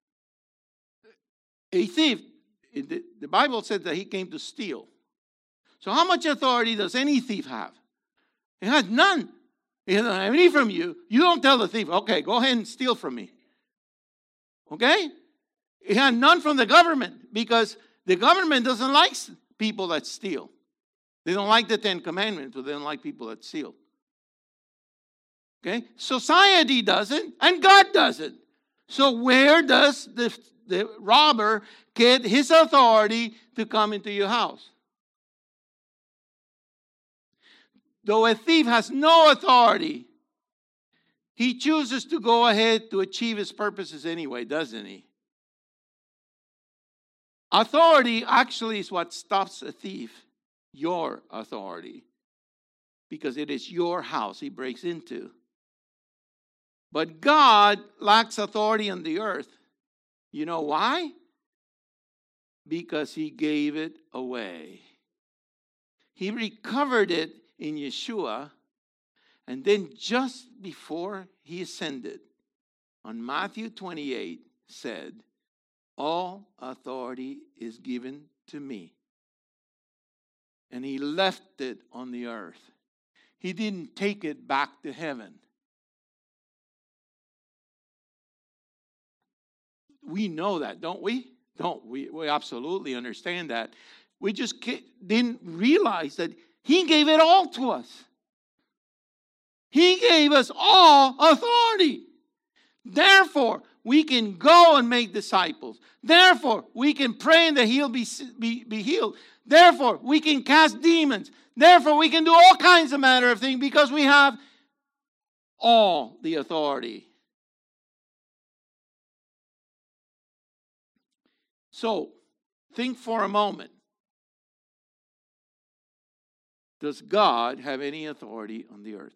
A thief, the, the Bible said that he came to steal. So how much authority does any thief have? He has none. He doesn't have any from you. You don't tell the thief, okay, go ahead and steal from me. Okay? He had none from the government because the government doesn't like people that steal. They don't like the Ten Commandments, but they don't like people that steal. Okay? Society doesn't, and God doesn't. So where does the, the robber get his authority to come into your house? Though a thief has no authority, he chooses to go ahead to achieve his purposes anyway, doesn't he? Authority actually is what stops a thief, your authority, because it is your house he breaks into. But God lacks authority on the earth. You know why? Because he gave it away. He recovered it in Yeshua, and then just before he ascended, on Matthew twenty-eight, said, all authority is given to me. And he left it on the earth. He didn't take it back to heaven. We know that, don't we? Don't we? We absolutely understand that. We just didn't realize that he gave it all to us. He gave us all authority. Therefore, we can go and make disciples. Therefore, we can pray and that he'll be, be, be healed. Therefore, we can cast demons. Therefore, we can do all kinds of manner of things because we have all the authority. So, think for a moment. Does God have any authority on the earth?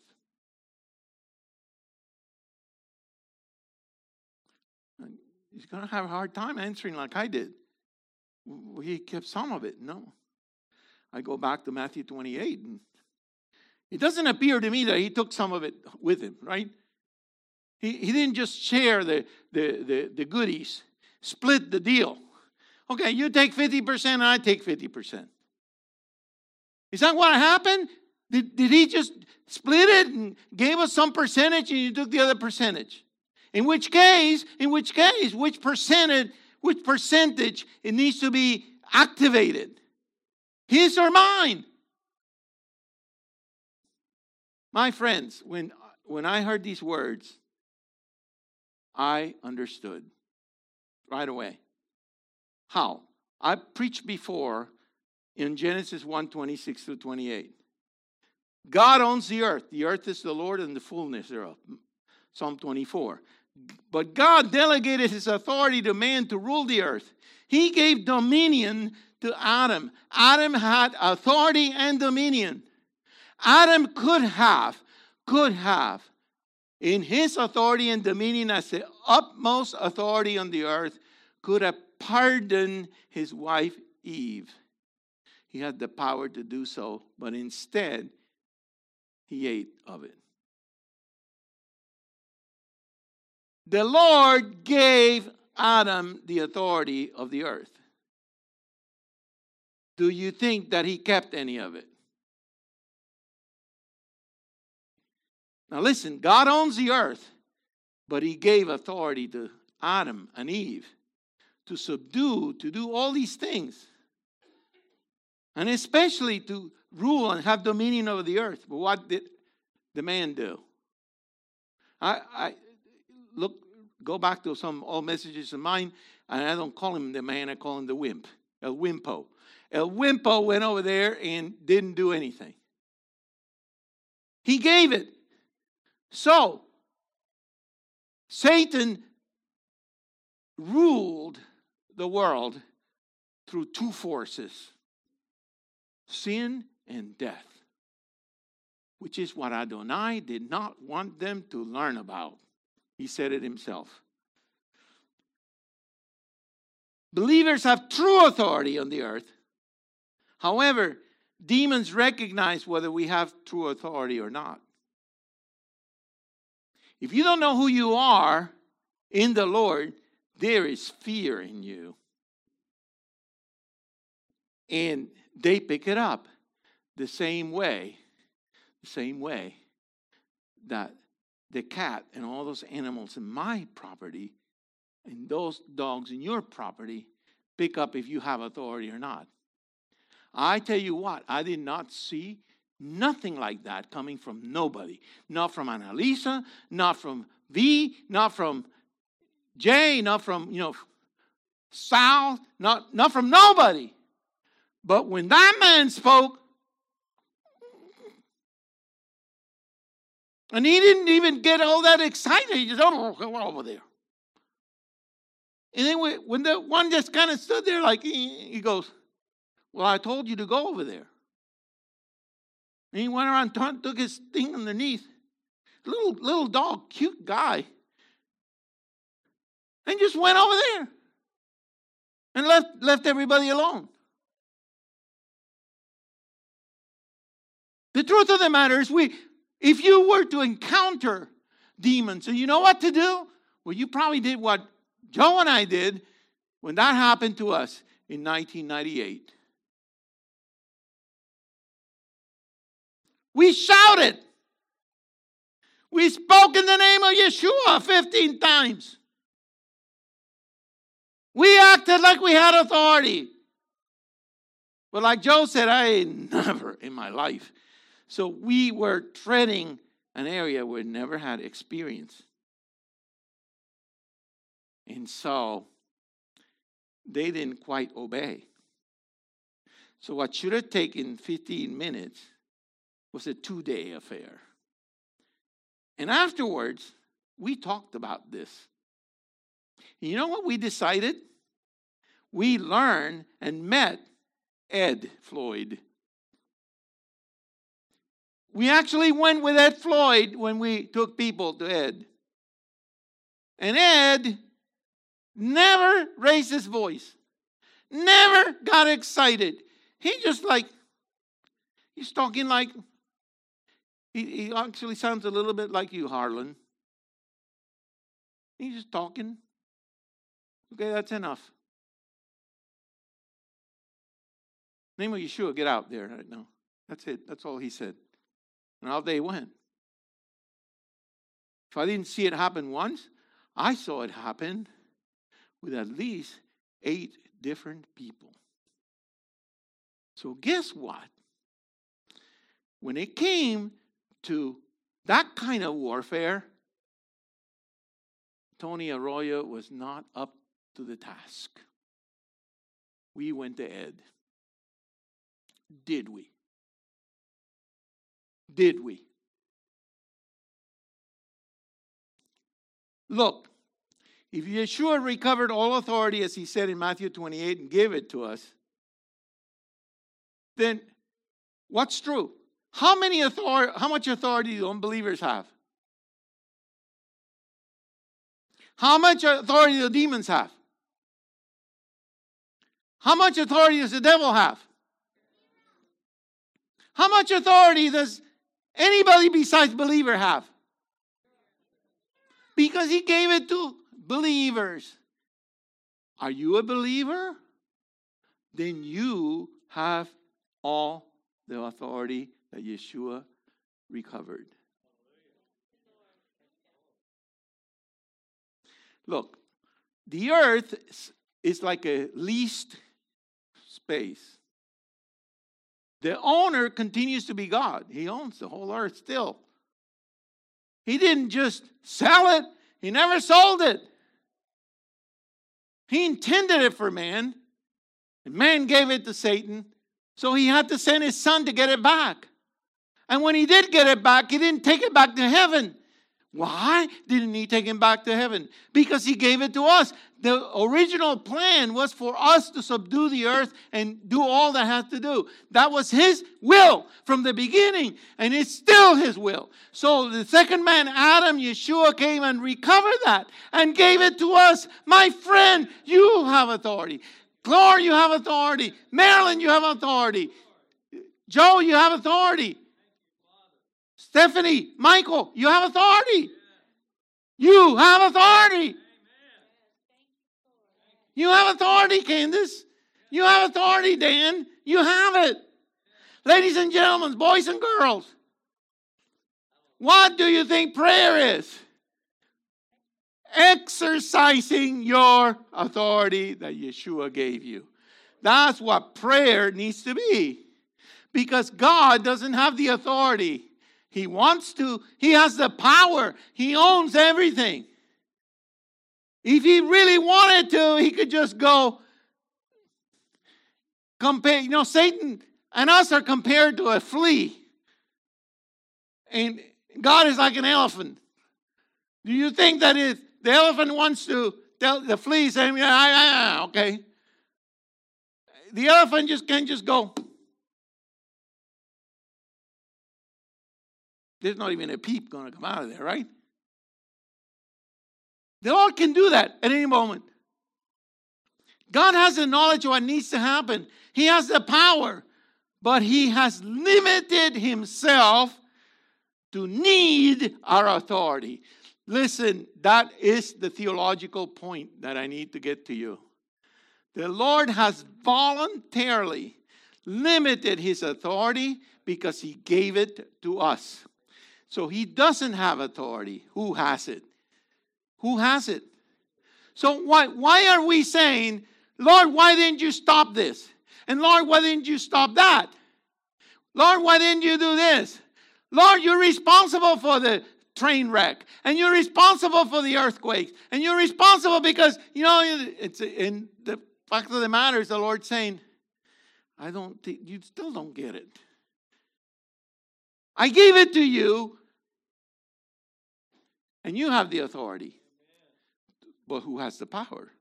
He's going to have a hard time answering like I did. He kept some of it. No. I go back to Matthew twenty-eight. And it doesn't appear to me that he took some of it with him, right? He, he didn't just share the, the, the, the goodies, split the deal. Okay, you take fifty percent and I take fifty percent. Is that what happened? Did, did he just split it and gave us some percentage and you took the other percentage? In which case, in which case, which percentage, which percentage it needs to be activated? His or mine? My friends, when, when I heard these words, I understood right away. How? I preached before in Genesis one, twenty-six through twenty-eight. God owns the earth. The earth is the Lord and the fullness thereof. Psalm twenty-four. But God delegated his authority to man to rule the earth. He gave dominion to Adam. Adam had authority and dominion. Adam could have, could have, in his authority and dominion as the utmost authority on the earth, could have pardoned his wife Eve. He had the power to do so, but instead, he ate of it. The Lord gave Adam the authority of the earth. Do you think that he kept any of it? Now listen, God owns the earth, but he gave authority to Adam and Eve to subdue, to do all these things. And especially to rule and have dominion over the earth. But what did the man do? I, I look, go back to some old messages of mine, and I don't call him the man, I call him the wimp. El Wimpo. El Wimpo went over there and didn't do anything. He gave it. So, Satan ruled the world through two forces. Sin and death. Which is what Adonai did not want them to learn about. He said it himself. Believers have true authority on the earth. However, demons recognize whether we have true authority or not. If you don't know who you are, in the Lord, there is fear in you. And they pick it up the same way, the same way that the cat and all those animals in my property and those dogs in your property pick up if you have authority or not. I tell you what, I did not see nothing like that coming from nobody. Not from Annalisa, not from V, not from Jay, not from, you know, Sal, not, not from nobody. But when that man spoke, and he didn't even get all that excited, he just, oh, go over there. And then when the one just kind of stood there like, he goes, well, I told you to go over there. And he went around, turned, took his thing underneath. Little, little dog, cute guy. And just went over there. And left, left everybody alone. The truth of the matter is, we, if you were to encounter demons, and you know what to do? Well, you probably did what Joe and I did when that happened to us in nineteen ninety-eight. We shouted. We spoke in the name of Yeshua fifteen times. We acted like we had authority. But like Joe said, I ain't never in my life. So we were treading an area we never had experience. And so they didn't quite obey. So what should have taken fifteen minutes was a two-day affair. And afterwards, we talked about this. You know what we decided? We learned and met Ed Floyd. We actually went with Ed Floyd when we took people to Ed. And Ed never raised his voice. Never got excited. He just like, he's talking like, he, he actually sounds a little bit like you, Harlan. He's just talking. Okay, that's enough. Name of Yeshua, get out there right now. That's it. That's all he said. And out they went. If I didn't see it happen once, I saw it happen with at least eight different people. So guess what? When it came to that kind of warfare, Tony Arroyo was not up to the task. We went to Ed. Did we? Did we? Look, if Yeshua recovered all authority, as he said in Matthew twenty-eight, and gave it to us, then what's true? How many authority, how much authority do unbelievers have? How much authority do demons have? How much authority does the devil have? How much authority does anybody besides believer have? Because he gave it to believers. Are you a believer? Then you have all the authority that Yeshua recovered. Look, the earth is like a leased space. The owner continues to be God. He owns the whole earth still. He didn't just sell it. He never sold it. He intended it for man. And man gave it to Satan. So he had to send his son to get it back. And when he did get it back, he didn't take it back to heaven. Why didn't he take him back to heaven? Because he gave it to us. The original plan was for us to subdue the earth and do all that had to do. That was his will from the beginning, and it's still his will. So the second man, Adam, Yeshua, came and recovered that and gave it to us. My friend, you have authority. Clore, you have authority. Marilyn, you have authority. Joe, you have authority. Stephanie, Michael, you have authority. You have authority. You have authority, Candace. You have authority, Dan. You have it. Ladies and gentlemen, boys and girls, what do you think prayer is? Exercising your authority that Yeshua gave you. That's what prayer needs to be. Because God doesn't have the authority. He wants to. He has the power. He owns everything. If he really wanted to, he could just go compare. You know, Satan and us are compared to a flea. And God is like an elephant. Do you think that if the elephant wants to tell the flea, saying, yeah, yeah, yeah, okay. The elephant just can just go. There's not even a peep going to come out of there, right? The Lord can do that at any moment. God has the knowledge of what needs to happen. He has the power. But he has limited himself to need our authority. Listen, that is the theological point that I need to get to you. The Lord has voluntarily limited his authority because he gave it to us. So he doesn't have authority. Who has it? Who has it? So why, why are we saying, Lord, why didn't you stop this? And Lord, why didn't you stop that? Lord, why didn't you do this? Lord, you're responsible for the train wreck. And you're responsible for the earthquakes. And you're responsible because, you know, it's in the fact of the matter is the Lord saying, I don't think, you still don't get it. I gave it to you. And you have the authority. But who has the power?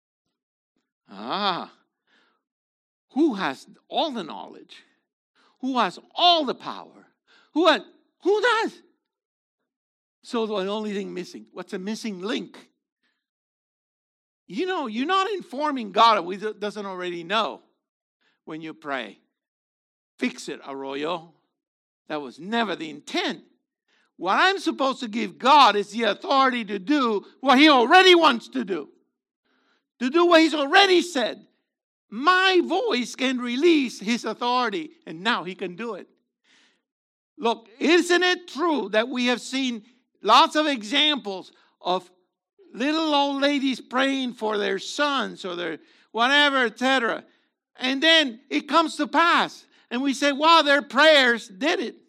Ah. Who has all the knowledge? Who has all the power? Who has, who does? So the only thing missing. What's a missing link? You know, you're not informing God of what he doesn't already know when you pray. Fix it, Arroyo. That was never the intent. What I'm supposed to give God is the authority to do what he already wants to do. To do what he's already said. My voice can release his authority, and now he can do it. Look, isn't it true that we have seen lots of examples of little old ladies praying for their sons or their whatever, et cetera. And then it comes to pass. And we say, wow, their prayers did it.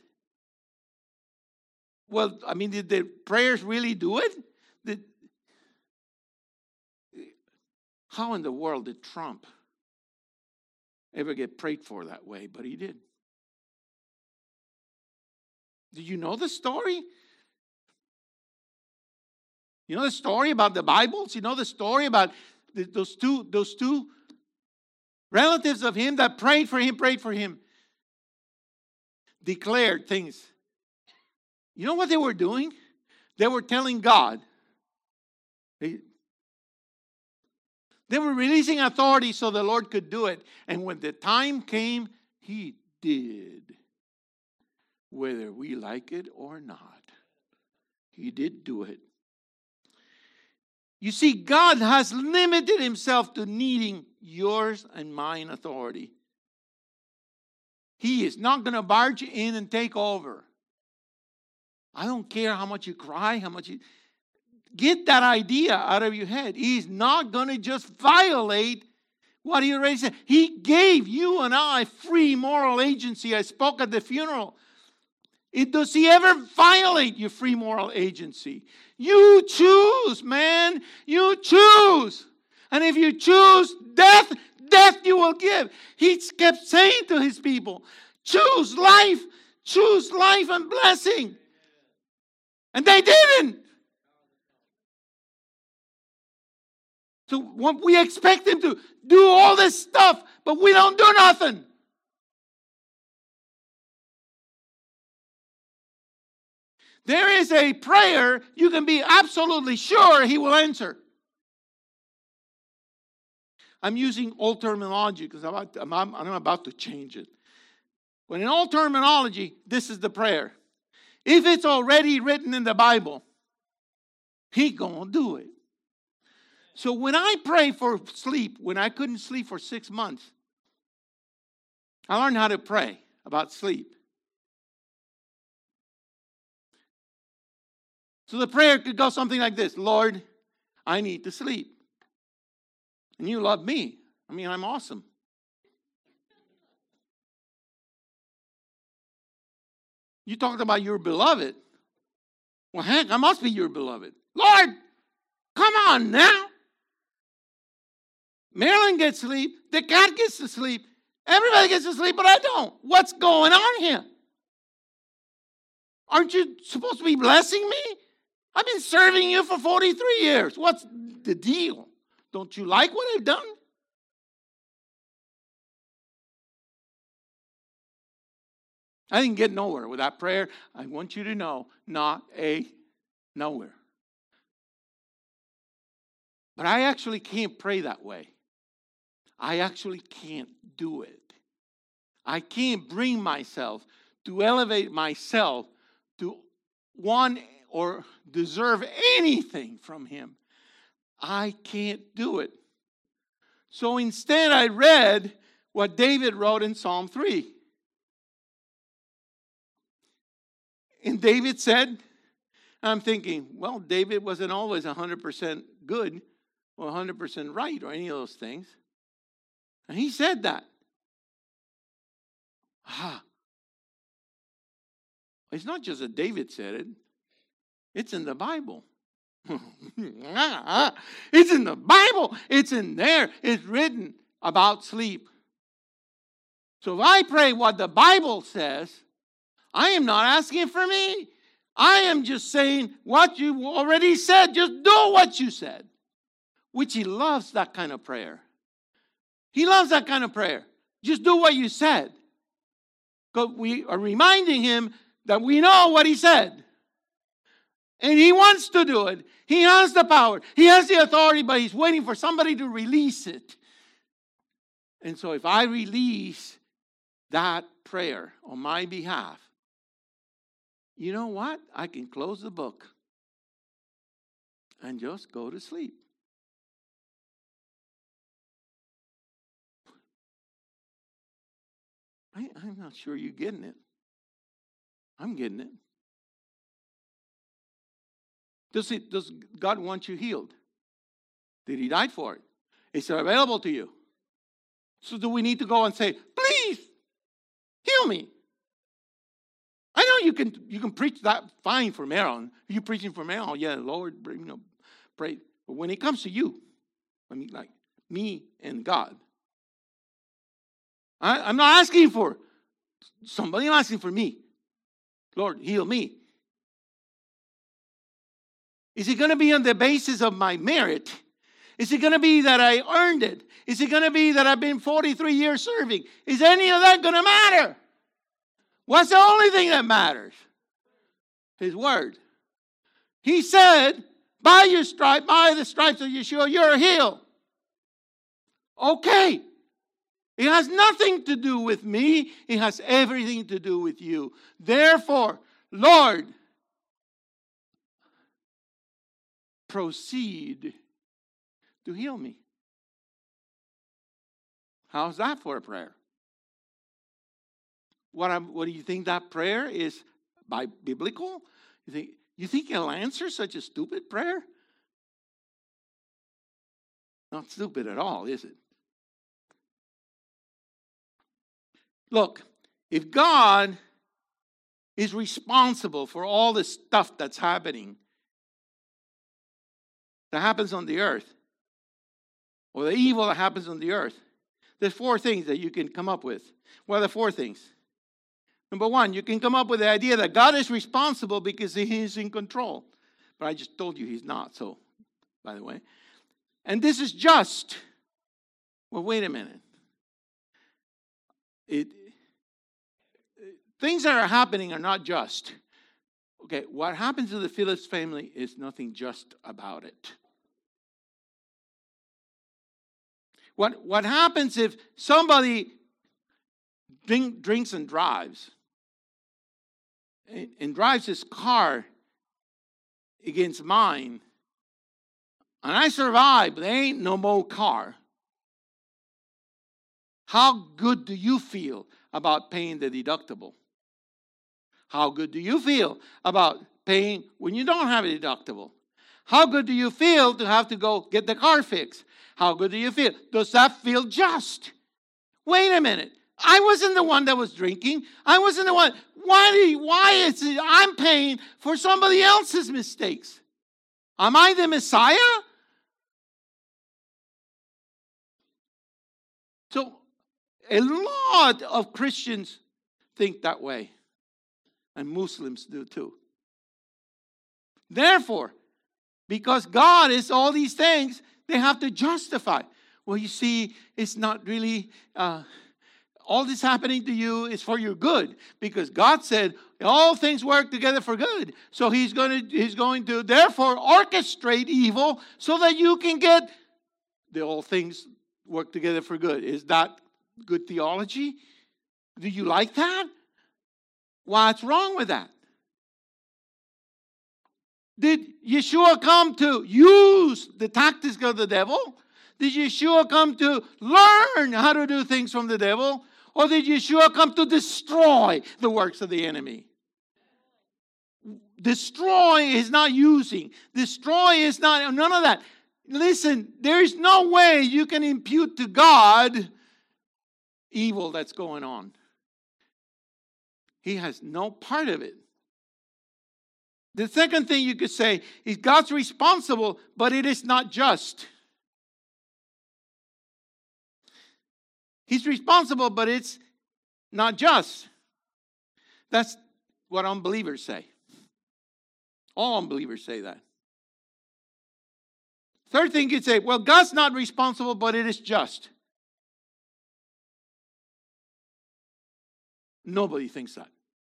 Well, I mean, did the prayers really do it? Did, how in the world did Trump ever get prayed for that way? But he did. Did you know the story? You know the story about the Bibles? You know the story about the, those two, those two relatives of him that prayed for him, prayed for him, declared things. You know what they were doing? They were telling God. They, they were releasing authority so the Lord could do it. And when the time came, he did. Whether we like it or not. He did do it. You see, God has limited himself to needing yours and mine authority. He is not going to barge in and take over. I don't care how much you cry, how much you... Get that idea out of your head. He's not going to just violate what he already said. He gave you and I free moral agency. I spoke at the funeral. It, does he ever violate your free moral agency? You choose, man. You choose. And if you choose death, death you will give. He kept saying to his people, choose life. Choose life and blessing. And they didn't. So we expect him to do all this stuff, but we don't do nothing. There is a prayer you can be absolutely sure he will answer. I'm using old terminology because I'm, I'm, I'm about to change it. But in old terminology, this is the prayer. If it's already written in the Bible, he gonna do it. So when I pray for sleep, when I couldn't sleep for six months, I learned how to pray about sleep. So the prayer could go something like this: Lord, I need to sleep. And you love me. I mean, I'm awesome. You talked about your beloved. Well, heck, I must be your beloved. Lord, come on now. Marilyn gets sleep. The cat gets to sleep. Everybody gets to sleep, but I don't. What's going on here? Aren't you supposed to be blessing me? I've been serving you for forty-three years. What's the deal? Don't you like what I've done? I didn't get nowhere with that prayer. I want you to know, not a nowhere. But I actually can't pray that way. I actually can't do it. I can't bring myself to elevate myself to want or deserve anything from him. I can't do it. So instead, I read what David wrote in Psalm three. And David said, I'm thinking, well, David wasn't always one hundred percent good or one hundred percent right or any of those things. And he said that. Ah. It's not just that David said it. It's in the Bible. It's in the Bible. It's in there. It's written about sleep. So if I pray what the Bible says, I am not asking for me. I am just saying what you already said. Just do what you said. Which he loves that kind of prayer. He loves that kind of prayer. Just do what you said. Because we are reminding him that we know what he said. And he wants to do it. He has the power. He has the authority, but he's waiting for somebody to release it. And so if I release that prayer on my behalf, you know what? I can close the book and just go to sleep. I, I'm not sure you're getting it. I'm getting it. Does, it. does God want you healed? Did he die for it? Is it available to you? So do we need to go and say, please, heal me? I know you can you can preach that fine for Marilyn. You preaching for Marilyn? Yeah, Lord, you know, pray. But when it comes to you, I mean, like me and God, I, I'm not asking for somebody. I'm asking for me. Lord, heal me. Is it going to be on the basis of my merit? Is it going to be that I earned it? Is it going to be that I've been forty-three years serving? Is any of that going to matter? What's the only thing that matters? His word. He said, by your stripe, by the stripes of Yeshua, you're healed. Okay. It has nothing to do with me. It has everything to do with you. Therefore, Lord, proceed to heal me. How's that for a prayer? What, I'm, what do you think that prayer is by biblical? You think, you think he'll answer such a stupid prayer? Not stupid at all, is it? Look, if God is responsible for all the stuff that's happening, that happens on the earth, or the evil that happens on the earth, there's four things that you can come up with. What are the four things? Number one, you can come up with the idea that God is responsible because he is in control. But I just told you he's not, so, by the way. And this is just. Well, wait a minute. It, things that are happening are not just. Okay, what happens to the Phillips family is nothing just about it. What, what happens if somebody drink, drinks and drives and, and drives his car against mine and I survived, there ain't no more car. How good do you feel about paying the deductible? How good do you feel about paying when you don't have a deductible? How good do you feel to have to go get the car fixed? How good do you feel? Does that feel just? Wait a minute. I wasn't the one that was drinking. I wasn't the one. Why, do you, why is it I'm paying for somebody else's mistakes? Am I the Messiah? So a lot of Christians think that way. And Muslims do too. Therefore, because God is all these things, they have to justify. Well, you see, it's not really, uh, all this happening to you is for your good. Because God said, all things work together for good. So he's going to, he's going to therefore orchestrate evil so that you can get the all things work together for good. Is that good theology? Do you like that? What's wrong with that? Did Yeshua come to use the tactics of the devil? Did Yeshua come to learn how to do things from the devil? Or did Yeshua come to destroy the works of the enemy? Destroy is not using. Destroy is not, none of that. Listen, there is no way you can impute to God evil that's going on. He has no part of it. The second thing you could say is God's responsible, but it is not just. He's responsible, but it's not just. That's what unbelievers say. All unbelievers say that. Third thing you'd say, well, God's not responsible, but it is just. Nobody thinks that.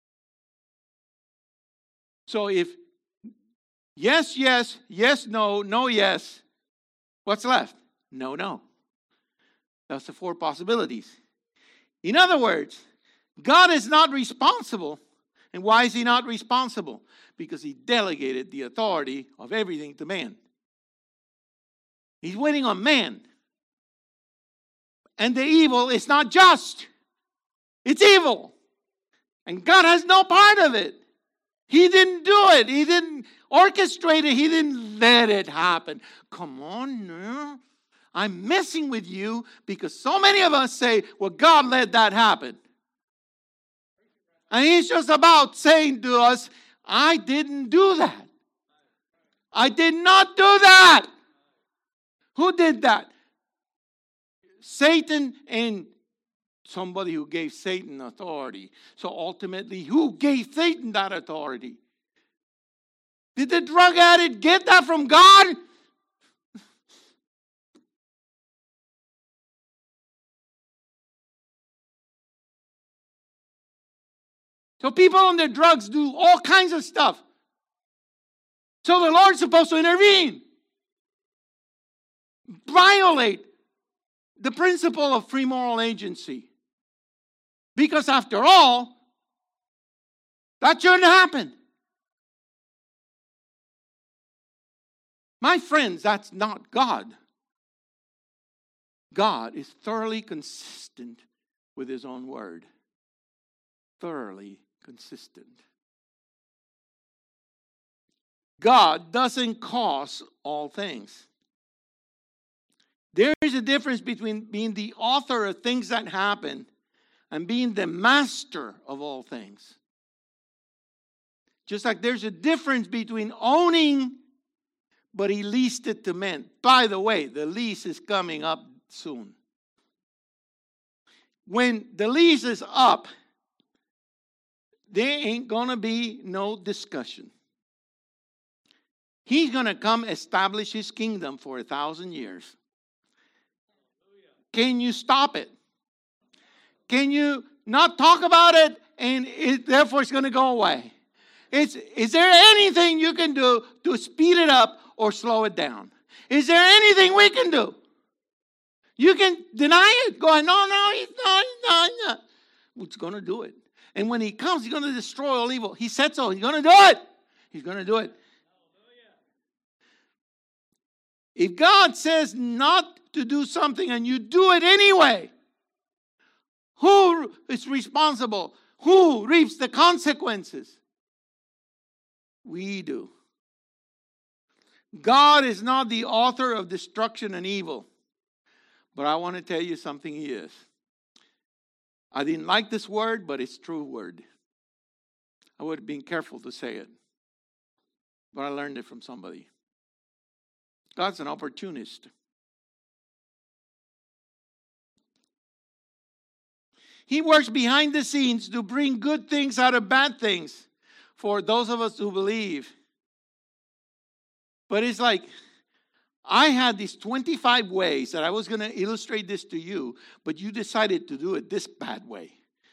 So if yes, yes, yes, no, no, yes, what's left? No, no. That's the four possibilities. In other words, God is not responsible. And why is he not responsible? Because he delegated the authority of everything to man. He's waiting on man. And the evil is not just. It's evil. And God has no part of it. He didn't do it. He didn't orchestrate it. He didn't let it happen. Come on now. I'm messing with you because so many of us say, well, God let that happen. And he's just about saying to us, I didn't do that. I did not do that. Who did that? Satan and somebody who gave Satan authority. So ultimately, who gave Satan that authority? Did the drug addict get that from God? So people on their drugs do all kinds of stuff. So the Lord's supposed to intervene. Violate the principle of free moral agency. Because after all, that shouldn't happen. My friends, that's not God. God is thoroughly consistent with his own word. Thoroughly consistent. God doesn't cause all things. There is a difference between being the author of things that happen and being the master of all things. Just like there's a difference between owning, but he leased it to men. By the way, the lease is coming up soon. When the lease is up, there ain't going to be no discussion. He's going to come establish his kingdom for a thousand years. Can you stop it? Can you not talk about it and it, therefore it's going to go away? It's, is there anything you can do to speed it up or slow it down? Is there anything we can do? You can deny it. Go, no, no, he's not, he's not, he's not. He's going to do it. And when he comes, he's going to destroy all evil. He said so. He's going to do it. He's going to do it. If God says not to do something and you do it anyway, who is responsible? Who reaps the consequences? We do. God is not the author of destruction and evil. But I want to tell you something He is. I didn't like this word, but it's a true word. I would have been careful to say it. But I learned it from somebody. God's an opportunist. He works behind the scenes to bring good things out of bad things for those of us who believe. But it's like, I had these twenty-five ways that I was going to illustrate this to you, but you decided to do it this bad way.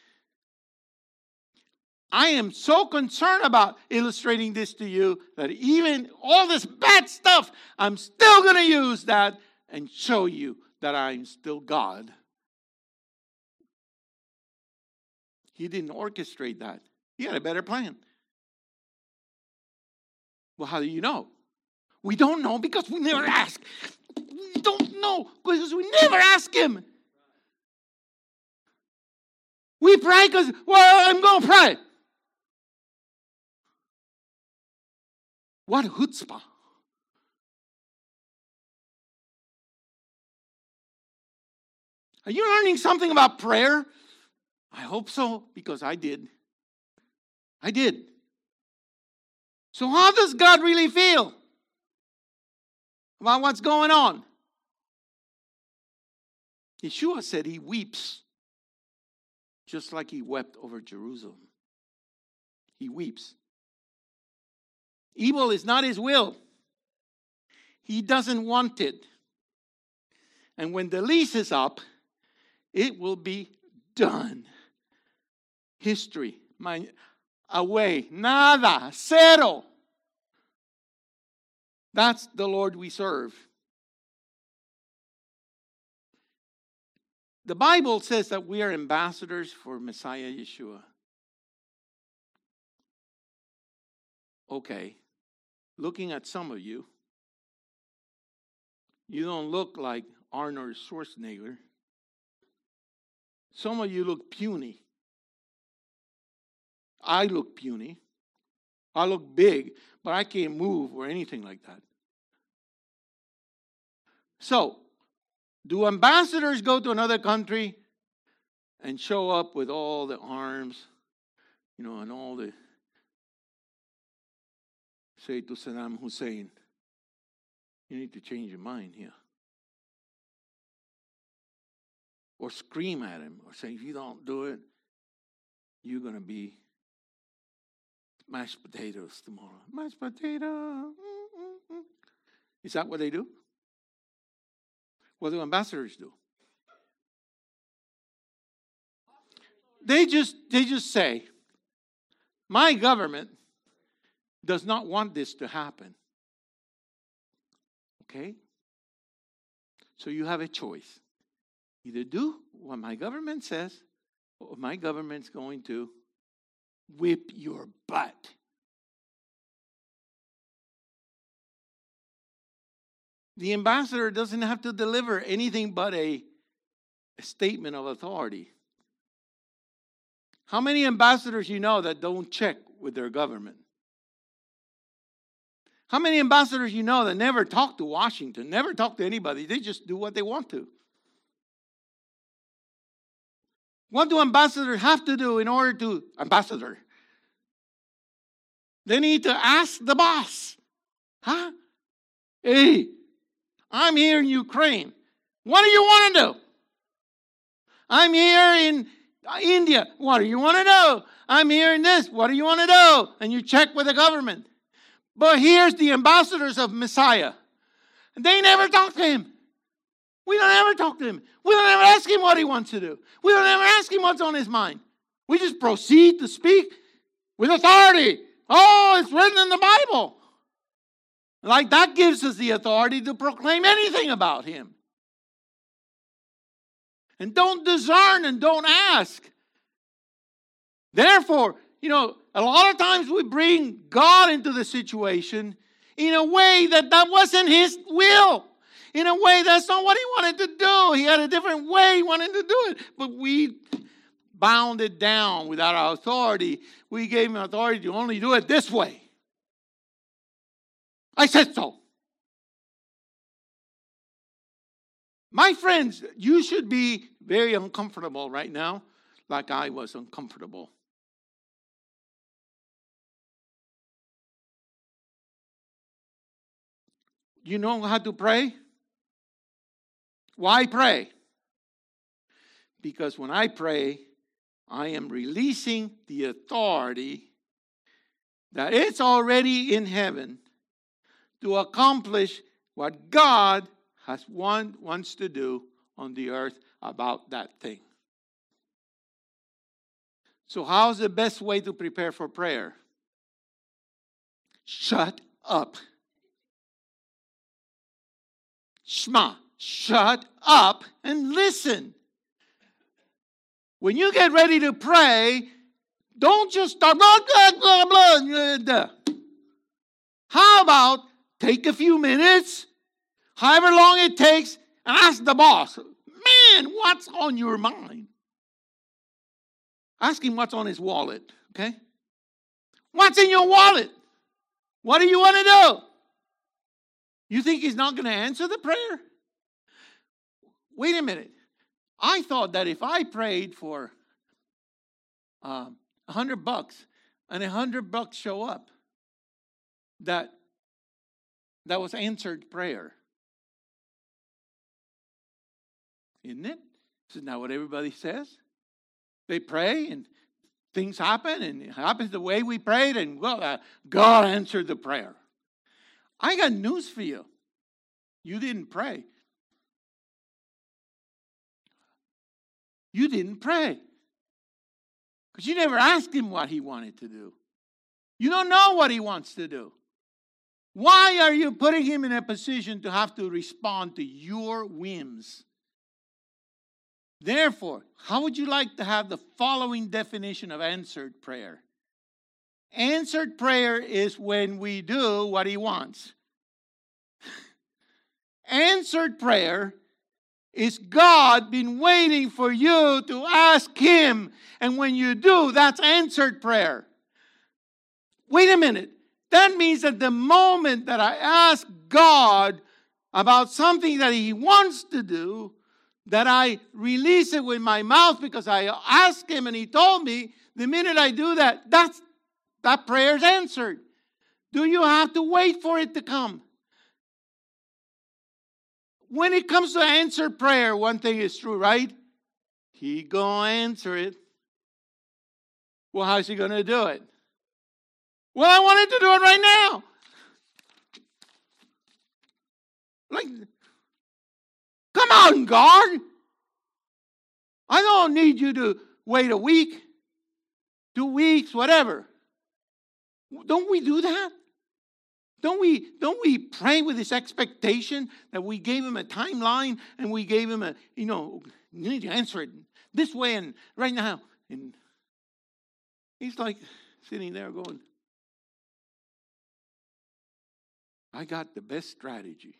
I am so concerned about illustrating this to you that even all this bad stuff, I'm still going to use that and show you that I'm still God. He didn't orchestrate that. He had a better plan. Well, how do you know? We don't know because we never ask. We don't know because we never ask Him. We pray because, well, I'm going to pray. What chutzpah. Are you learning something about prayer? I hope so, because I did. I did. So how does God really feel about what's going on? Yeshua said He weeps just like He wept over Jerusalem. He weeps. Evil is not His will. He doesn't want it. And when the lease is up, it will be done. History. My, away. Nada. Cero. That's the Lord we serve. The Bible says that we are ambassadors for Messiah Yeshua. Okay. Looking at some of you, you don't look like Arnold Schwarzenegger. Some of you look puny. I look puny. I look big, but I can't move or anything like that. So, do ambassadors go to another country and show up with all the arms, you know, and all the, say to Saddam Hussein, you need to change your mind here. Or scream at him, or say, if you don't do it, you're going to be mashed potatoes tomorrow. Mashed potato. Mm-mm-mm. Is that what they do? What do ambassadors do? They just, they just say, my government does not want this to happen. Okay? So you have a choice. Either do what my government says, or my government's going to whip your butt. The ambassador doesn't have to deliver anything but a, a statement of authority. How many ambassadors you know that don't check with their government? How many ambassadors you know that never talk to Washington, never talk to anybody? They just do what they want to. What do ambassadors have to do in order to ambassador? They need to ask the boss. Huh? Hey, I'm here in Ukraine. What do you want to do? I'm here in India. What do you want to do? I'm here in this. What do you want to do? And you check with the government. But here's the ambassadors of Messiah. They never talk to him. We don't ever talk to him. We don't ever ask him what he wants to do. We don't ever ask him what's on his mind. We just proceed to speak with authority. Oh, it's written in the Bible. Like that gives us the authority to proclaim anything about him. And don't discern and don't ask. Therefore, you know, a lot of times we bring God into the situation in a way that that wasn't his will. In a way, that's not what he wanted to do. He had a different way he wanted to do it. But we bound it down without our authority. We gave him authority to only do it this way. I said so. My friends, you should be very uncomfortable right now, like I was uncomfortable. You know how to pray? Why pray? Because when I pray, I am releasing the authority that it's already in heaven to accomplish what God has want, wants to do on the earth about that thing. So how's the best way to prepare for prayer? Shut up. Shema, shut up and listen. When you get ready to pray, don't just start blah, blah, blah, blah, blah. How about take a few minutes, however long it takes, and ask the boss, man, what's on your mind? Ask him what's on his wallet, okay? What's in your wallet? What do you want to do? You think he's not going to answer the prayer? Wait a minute. I thought that if I prayed for um, a hundred bucks and a hundred bucks show up, that that was answered prayer. Isn't it? Isn't that what everybody says? They pray and things happen and it happens the way we prayed and well, uh, God answered the prayer. I got news for you. You didn't pray. You didn't pray. Because you never asked him what he wanted to do. You don't know what he wants to do. Why are you putting him in a position to have to respond to your whims? Therefore, how would you like to have the following definition of answered prayer? Answered prayer is when we do what he wants. Answered prayer is God been waiting for you to ask him. And when you do, that's answered prayer. Wait a minute. That means that the moment that I ask God about something that he wants to do, that I release it with my mouth because I asked him and he told me, the minute I do that, that's that prayer is answered. Do you have to wait for it to come? When it comes to answered prayer, one thing is true, right? He gonna answer it. Well, how's he gonna do it? Well, I wanted to do it right now. Like, come on, God. I don't need you to wait a week, two weeks, whatever. Don't we do that? Don't we, don't we pray with this expectation that we gave him a timeline and we gave him a, you know, you need to answer it this way and right now. And he's like sitting there going, I got the best strategy.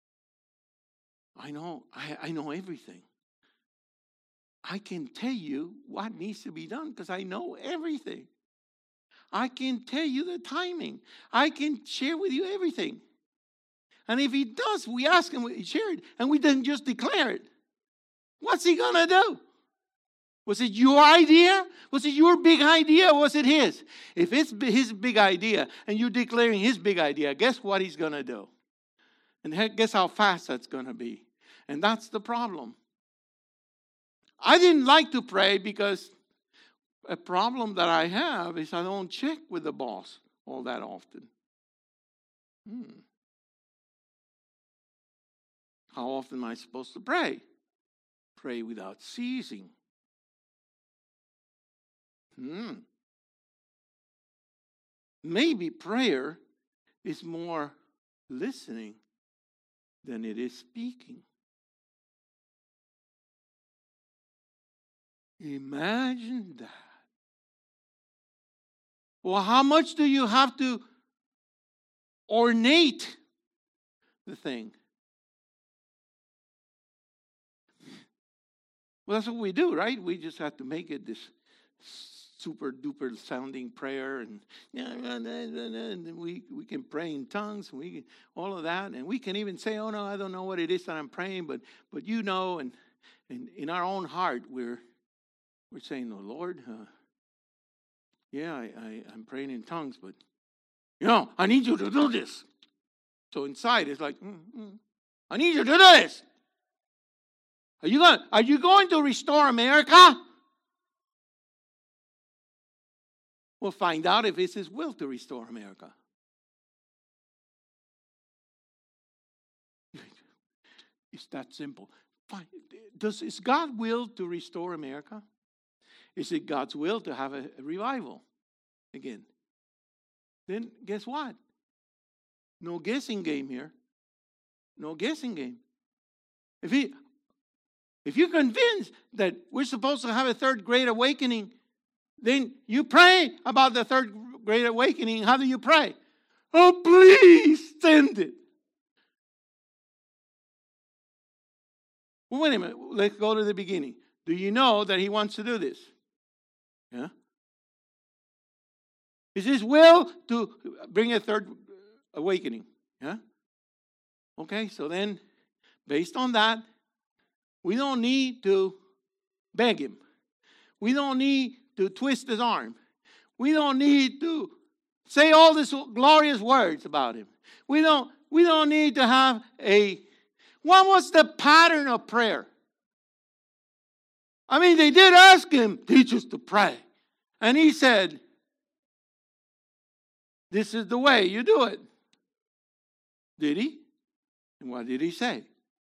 I know, I, I know everything. I can tell you what needs to be done because I know everything. I can tell you the timing. I can share with you everything. And if he does, we ask him, we share it, and we didn't just declare it. What's he going to do? Was it your idea? Was it your big idea or was it his? If it's his big idea and you're declaring his big idea, guess what he's going to do? And guess how fast that's going to be? And that's the problem. I didn't like to pray because a problem that I have is I don't check with the boss all that often. Hmm. How often am I supposed to pray? Pray without ceasing. Hmm. Maybe prayer is more listening than it is speaking. Imagine that. Well, how much do you have to ornate the thing? Well, that's what we do, right? We just have to make it this super duper sounding prayer, and and we we can pray in tongues, and we all of that, and we can even say, "Oh no, I don't know what it is that I'm praying, but but you know," and and in our own heart we're we're saying, "Oh Lord, uh, yeah, I, I I'm praying in tongues, but you know, I need you to do this." So inside it's like, mm, mm, "I need you to do this." Are you going? Are you going to restore America? We'll find out if it's His will to restore America. It's that simple. Fine. Does is God will to restore America? Is it God's will to have a, a revival again? Then guess what? No guessing game here. No guessing game. If he, if you're convinced that we're supposed to have a third great awakening, then you pray about the third great awakening. How do you pray? Oh, please send it. Well, wait a minute. Let's go to the beginning. Do you know that He wants to do this? Yeah. Is His will to bring a third awakening? Yeah. Okay, so then, based on that, we don't need to beg Him. We don't need to twist His arm. We don't need to say all these glorious words about Him. We don't, we don't need to have a... What was the pattern of prayer? I mean, they did ask Him, teach us to pray. And He said, this is the way you do it. Did He? And what did He say?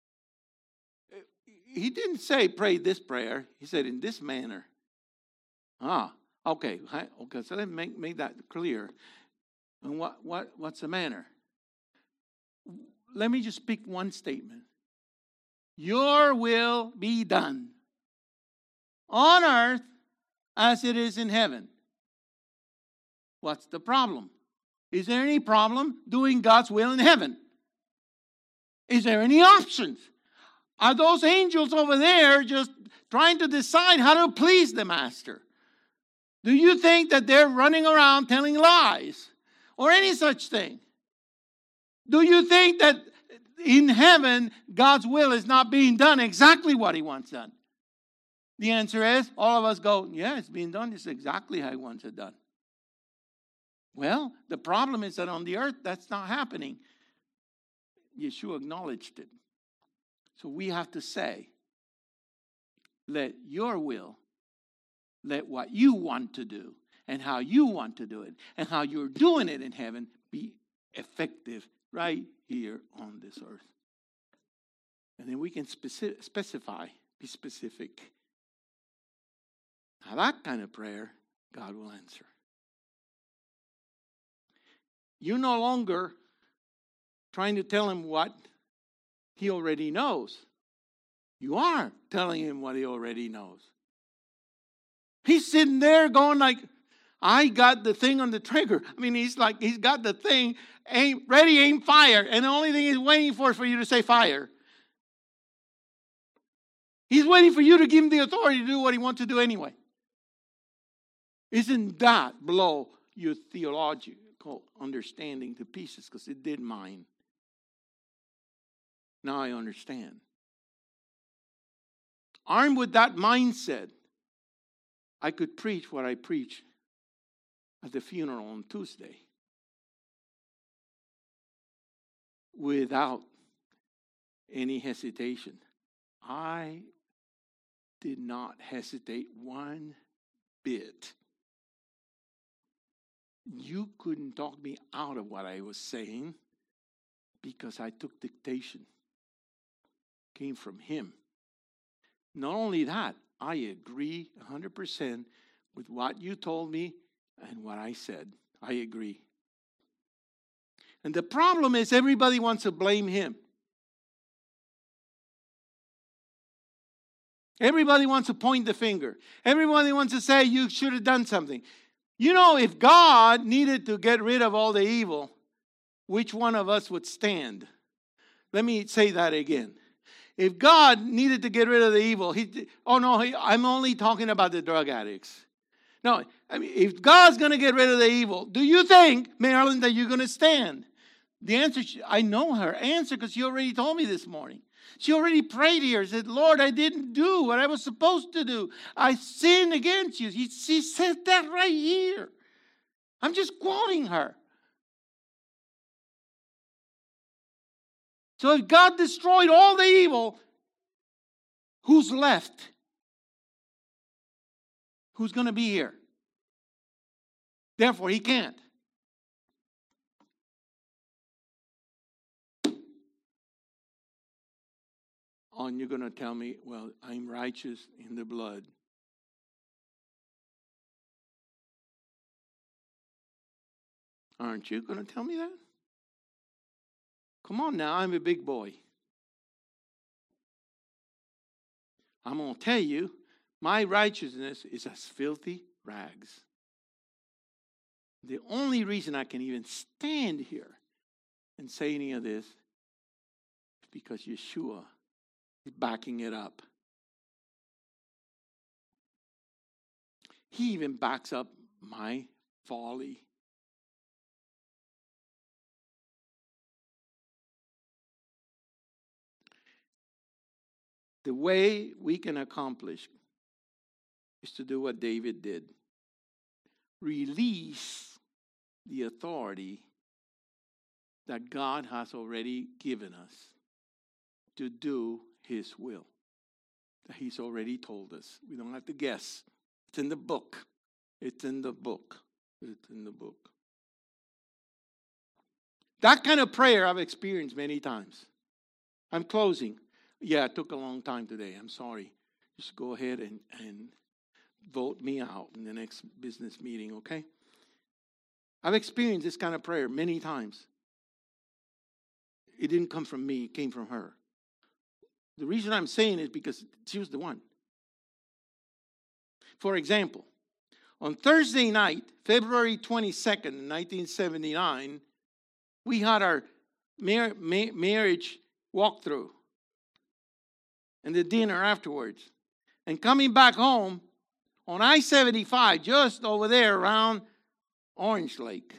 He didn't say pray this prayer. He said in this manner. Ah, okay. Okay, so let me make, make that clear. And what, what, what's the manner? Let me just speak one statement. Your will be done on earth as it is in heaven. What's the problem? Is there any problem doing God's will in heaven? Is there any options? Are those angels over there just trying to decide how to please the Master? Do you think that they're running around telling lies or any such thing? Do you think that in heaven God's will is not being done exactly what He wants done? The answer is, all of us go, yeah, it's being done. It's exactly how He wants it done. Well, the problem is that on the earth, that's not happening. Yeshua acknowledged it. So we have to say, let your will, let what you want to do and how you want to do it and how you're doing it in heaven be effective right here on this earth. And then we can speci- specify, be specific. Now that kind of prayer, God will answer. You're no longer trying to tell Him what He already knows. You are telling Him what He already knows. He's sitting there going like, I got the thing on the trigger. I mean, he's like, he's got the thing, aim, ready, aim, fire. And the only thing he's waiting for is for you to say fire. He's waiting for you to give Him the authority to do what He wants to do anyway. Isn't that blow your theological understanding to pieces? Because it did mine. Now I understand. Armed with that mindset, I could preach what I preach at the funeral on Tuesday without any hesitation. I did not hesitate one bit. You couldn't talk me out of what I was saying because I took dictation. Came from Him. Not only that, I agree one hundred percent with what you told me and what I said. I agree. And the problem is everybody wants to blame Him. Everybody wants to point the finger. Everybody wants to say you should have done something. You know, if God needed to get rid of all the evil, which one of us would stand? Let me say that again. If God needed to get rid of the evil, he, oh no, he, I'm only talking about the drug addicts. No, I mean, if God's going to get rid of the evil, do you think, Marilyn, that you're going to stand? The answer, I know her answer because she already told me this morning. She already prayed here and said, Lord, I didn't do what I was supposed to do. I sinned against you. She, she said that right here. I'm just quoting her. So if God destroyed all the evil, who's left? Who's going to be here? Therefore, he can't. Oh, and you're going to tell me, well, I'm righteous in the blood. Aren't you going to tell me that? Come on now, I'm a big boy. I'm going to tell you, my righteousness is as filthy rags. The only reason I can even stand here and say any of this is because Yeshua is backing it up. He even backs up my folly. The way we can accomplish is to do what David did. Release the authority that God has already given us to do his will. That he's already told us. We don't have to guess. It's in the book. It's in the book. It's in the book. That kind of prayer I've experienced many times. I'm closing. Yeah, it took a long time today. I'm sorry. Just go ahead and, and vote me out in the next business meeting, okay? I've experienced this kind of prayer many times. It didn't come from me. It came from her. The reason I'm saying it is because she was the one. For example, on Thursday night, February twenty-second, nineteen seventy-nine, we had our mar- ma- marriage walkthrough. And the dinner afterwards. And coming back home on I seventy-five, just over there around Orange Lake,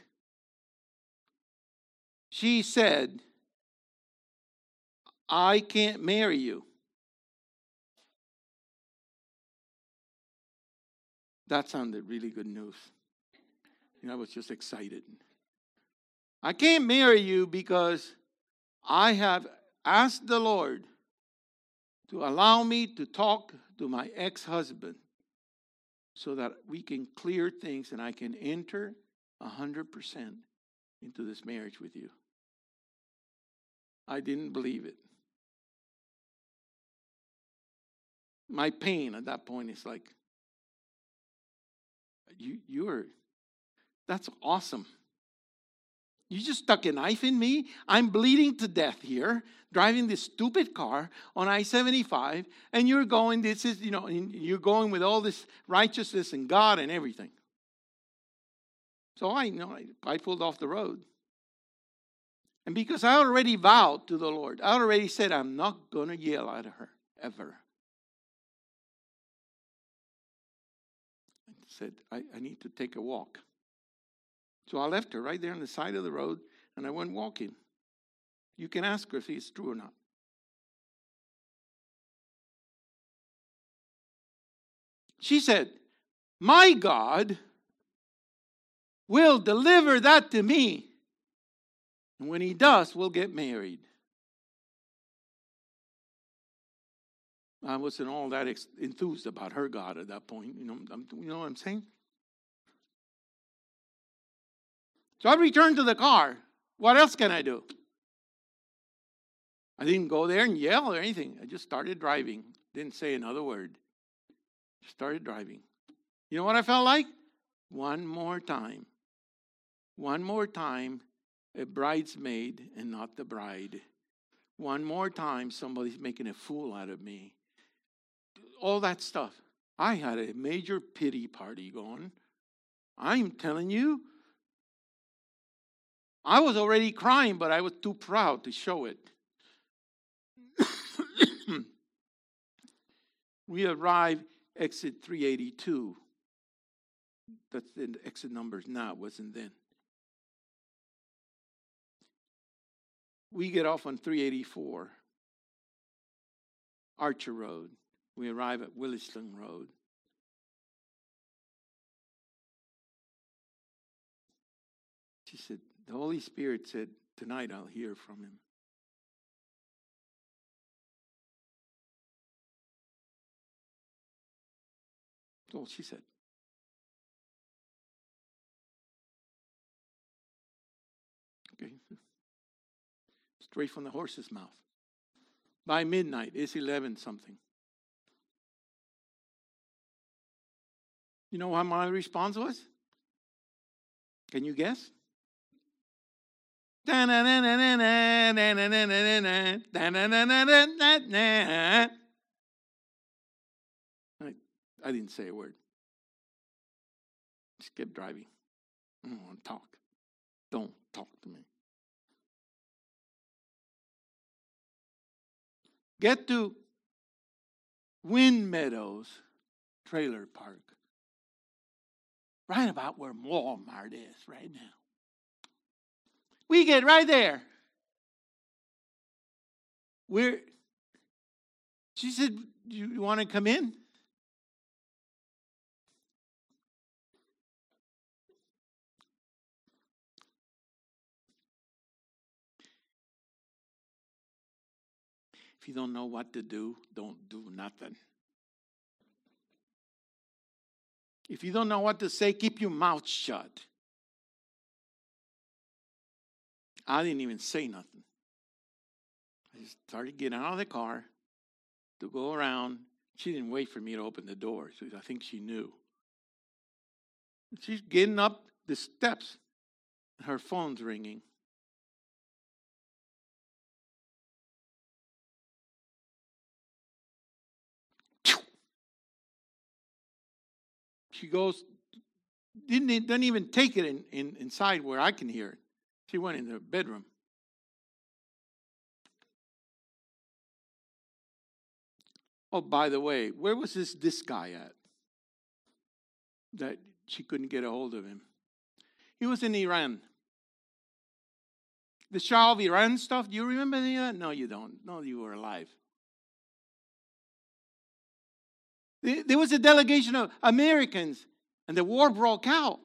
she said, I can't marry you. That sounded really good news. You know, I was just excited. I can't marry you because I have asked the Lord to allow me to talk to my ex-husband so that we can clear things and I can enter one hundred percent into this marriage with you. I didn't believe it. My pain at that point is like, you, you're, that's awesome. You just stuck a knife in me. I'm bleeding to death here, driving this stupid car on I seventy-five, and you're going, this is, you know, you're going with all this righteousness and God and everything. So I, you know, I, I pulled off the road. And because I already vowed to the Lord, I already said I'm not going to yell at her ever. I said, I, I need to take a walk. So I left her right there on the side of the road, and I went walking. You can ask her if it's true or not. She said, my God will deliver that to me. And when he does, we'll get married. I wasn't all that enthused about her God at that point. You know, you know what I'm saying? So I returned to the car. What else can I do? I didn't go there and yell or anything. I just started driving. Didn't say another word. Just started driving. You know what I felt like? One more time. One more time, a bridesmaid and not the bride. One more time, somebody's making a fool out of me. All that stuff. I had a major pity party going. I'm telling you, I was already crying, but I was too proud to show it. We arrived exit three eighty-two. That's the exit numbers now, it wasn't then. We get off on three eighty-four, Archer Road. We arrive at Williston Road. She said, the Holy Spirit said, tonight I'll hear from him. That's all she said. Okay. Straight from the horse's mouth. By midnight, it's eleven something. You know what my response was? Can you guess? I, I didn't say a word. Just kept driving. I don't want to talk. Don't talk to me. Get to Wind Meadows Trailer Park. Right about where Walmart is right now. We get right there. We're, she said, you want to come in? If you don't know what to do, don't do nothing. If you don't know what to say, keep your mouth shut. I didn't even say nothing. I just started getting out of the car to go around. She didn't wait for me to open the door, so I think she knew. She's getting up the steps. Her phone's ringing. She goes, didn't, didn't even take it in, in, inside where I can hear it. She went in the bedroom. Oh, by the way, where was this, this guy at? That she couldn't get a hold of him. He was in Iran. The Shah of Iran stuff, do you remember any of that? No, you don't. No, you were alive. There was a delegation of Americans, and the war broke out.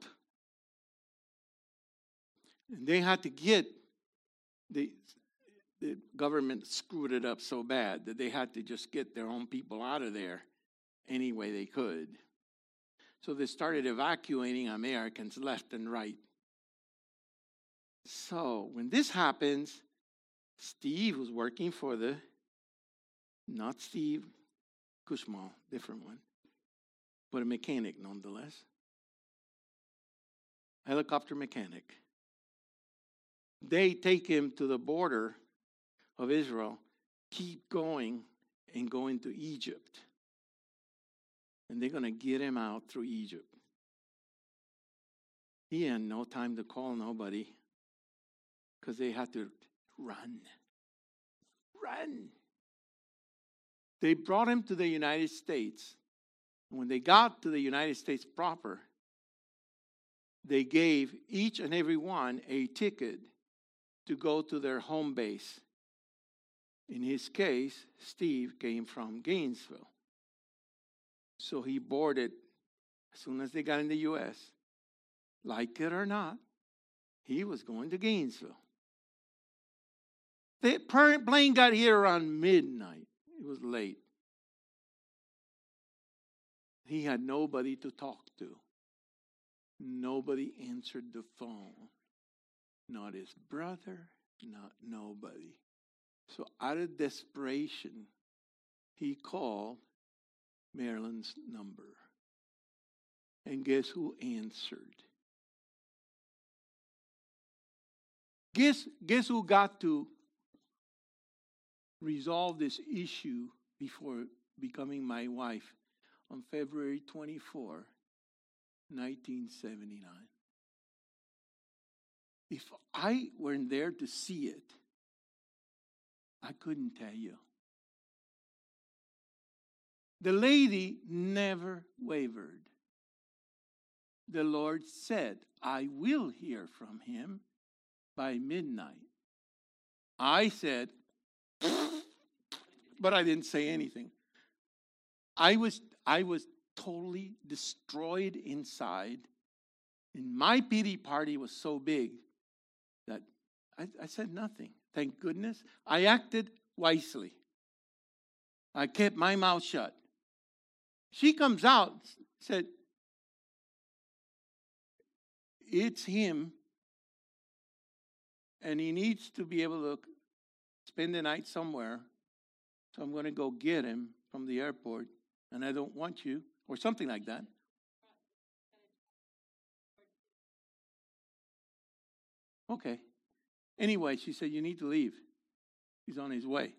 And they had to get, the, the government screwed it up so bad that they had to just get their own people out of there any way they could. So they started evacuating Americans left and right. So when this happens, Steve was working for the, not Steve Kushmal, different one, but a mechanic nonetheless. Helicopter mechanic. They take him to the border of Israel, keep going and going to Egypt. And they're going to get him out through Egypt. He had no time to call nobody because they had to run. Run. They brought him to the United States. When they got to the United States proper, they gave each and every one a ticket to go to their home base. In his case, Steve came from Gainesville. So he boarded as soon as they got in the U S. Like it or not, he was going to Gainesville. The plane got here around midnight. It was late. He had nobody to talk to. Nobody answered the phone. Not his brother, not nobody. So out of desperation, he called Marilyn's number. And guess who answered? Guess, guess who got to resolve this issue before becoming my wife on February twenty-fourth, nineteen seventy-nine. If I weren't there to see it, I couldn't tell you. The lady never wavered. The Lord said, I will hear from him by midnight. I said, but I didn't say anything. I was, I was totally destroyed inside. And my pity party was so big that I, I said nothing. Thank goodness. I acted wisely. I kept my mouth shut. She comes out, said, it's him, and he needs to be able to spend the night somewhere. So I'm going to go get him from the airport, and I don't want you, or something like that. Okay. Anyway, she said, you need to leave. He's on his way.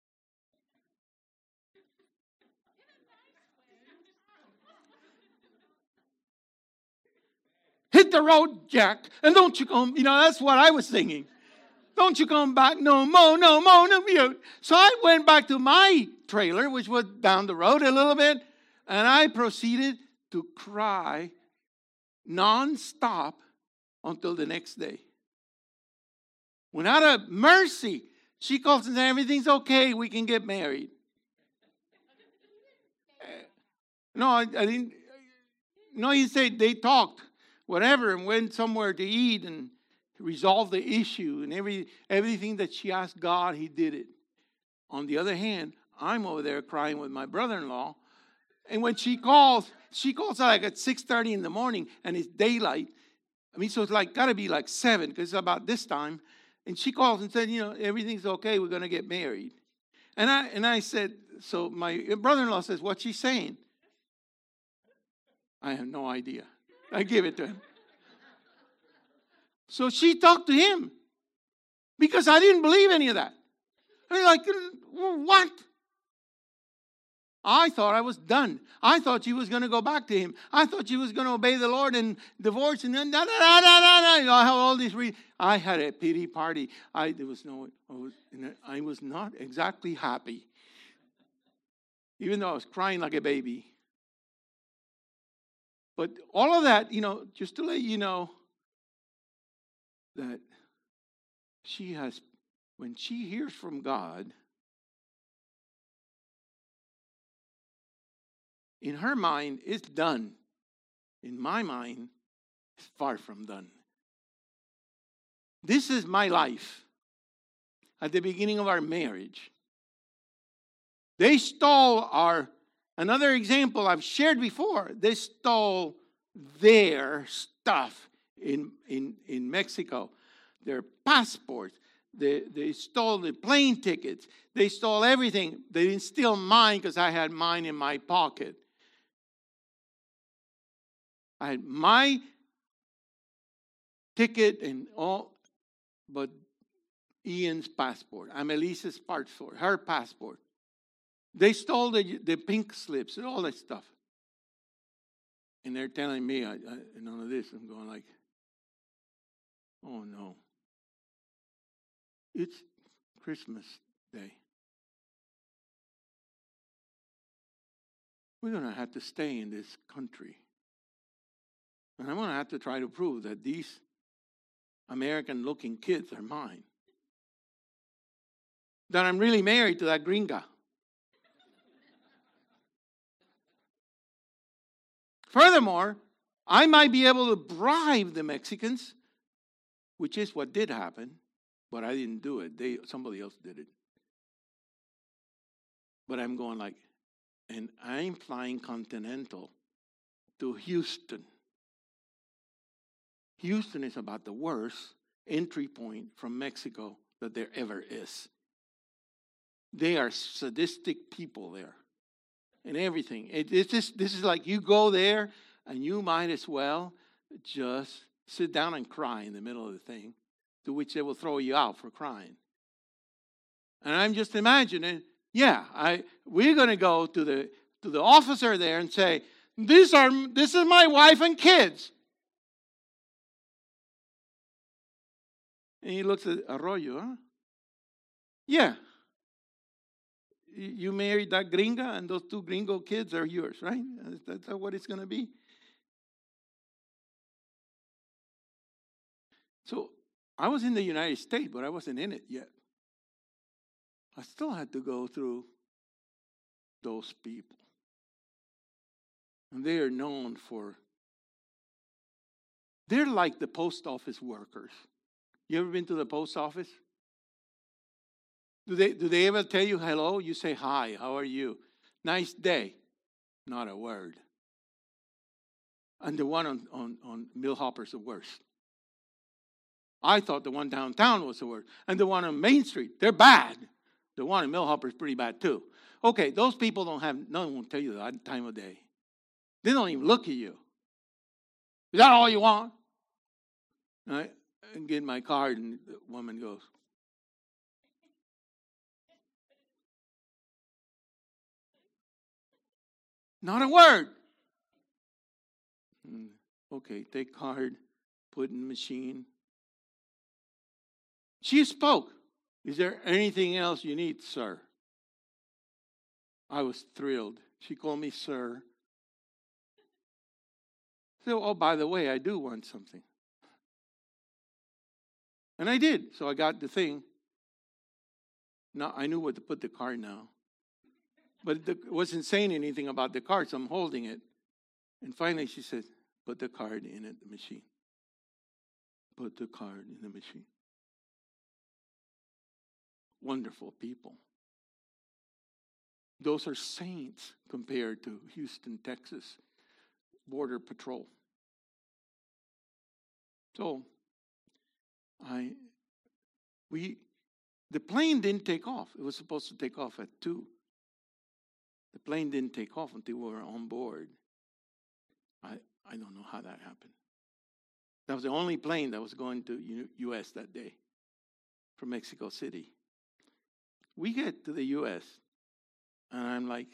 Hit the road, Jack, and don't you come, you know, that's what I was singing. Don't you come back no more, no more, no more. So I went back to my trailer, which was down the road a little bit, and I proceeded to cry nonstop until the next day. Without a mercy, she calls and says, everything's okay, we can get married. No, I, I didn't. No, he said they talked, whatever, and went somewhere to eat and resolve the issue. And every everything that she asked God, he did it. On the other hand, I'm over there crying with my brother-in-law. And when she calls, she calls like at six thirty in the morning, and it's daylight. I mean, so it's like got to be like seven, because it's about this time. And she calls and said, you know, everything's okay, we're going to get married. And I and I said, so my brother-in-law says, what's she saying? I have no idea. I give it to him. So she talked to him because I didn't believe any of that. I was like, what? I thought I was done. I thought she was going to go back to him. I thought she was going to obey the Lord and divorce and then da da da da da da. You know, I have all these. Re- I had a pity party. I there was no. I was, I was not exactly happy, even though I was crying like a baby. But all of that, you know, just to let you know that she has, when she hears from God, in her mind, it's done. In my mind, it's far from done. This is my life. At the beginning of our marriage, they stole our, another example I've shared before, they stole their stuff in, in, in Mexico, their passports. They, they stole the plane tickets. They stole everything. They didn't steal mine because I had mine in my pocket. I had my ticket and all, but Ian's passport, Amelisa's passport, her passport. They stole the, the pink slips and all that stuff. And they're telling me, I, I, none of this. I'm going like, oh no. It's Christmas Day. We're going to have to stay in this country. And I'm going to have to try to prove that these American-looking kids are mine. That I'm really married to that gringa. Furthermore, I might be able to bribe the Mexicans, which is what did happen, but I didn't do it. They somebody else did it. But I'm going like, and I'm flying Continental to Houston. Houston is about the worst entry point from Mexico that there ever is. They are sadistic people there. And everything. It, it's just, this is like you go there and you might as well just sit down and cry in the middle of the thing, to which they will throw you out for crying. And I'm just imagining, yeah, I we're going to go to the to the officer there and say, these are this is my wife and kids. And he looks at Arroyo, huh? Yeah. you married that gringa, and those two gringo kids are yours, right? That's what it's going to be. So I was in the United States, but I wasn't in it yet. I still had to go through those people. And they are known for, they're like the post office workers. You ever been to the post office? Do they, do they ever tell you hello? You say hi, how are you? Nice day. Not a word. And the one on, on, on Millhopper's the worst. I thought the one downtown was the worst. And the one on Main Street, they're bad. The one in Millhopper is pretty bad too. Okay, those people don't have, no one will tell you that time of day. They don't even look at you. Is that all you want? And I and get my card, and the woman goes, not a word. Okay, take card, put in the machine. She spoke. Is there anything else you need, sir? I was thrilled. She called me sir. So, oh, by the way, I do want something. And I did. So I got the thing. Now I knew what to put the card now. But it wasn't saying anything about the card, so I'm holding it. And finally she said, put the card in it, the machine. Put the card in the machine. Wonderful people. Those are saints compared to Houston, Texas, Border Patrol. So, I, we, the plane didn't take off. It was supposed to take off at two. The plane didn't take off until we were on board. I, I don't know how that happened. That was the only plane that was going to U- U.S. that day from Mexico City. We get to the U S, and I'm like,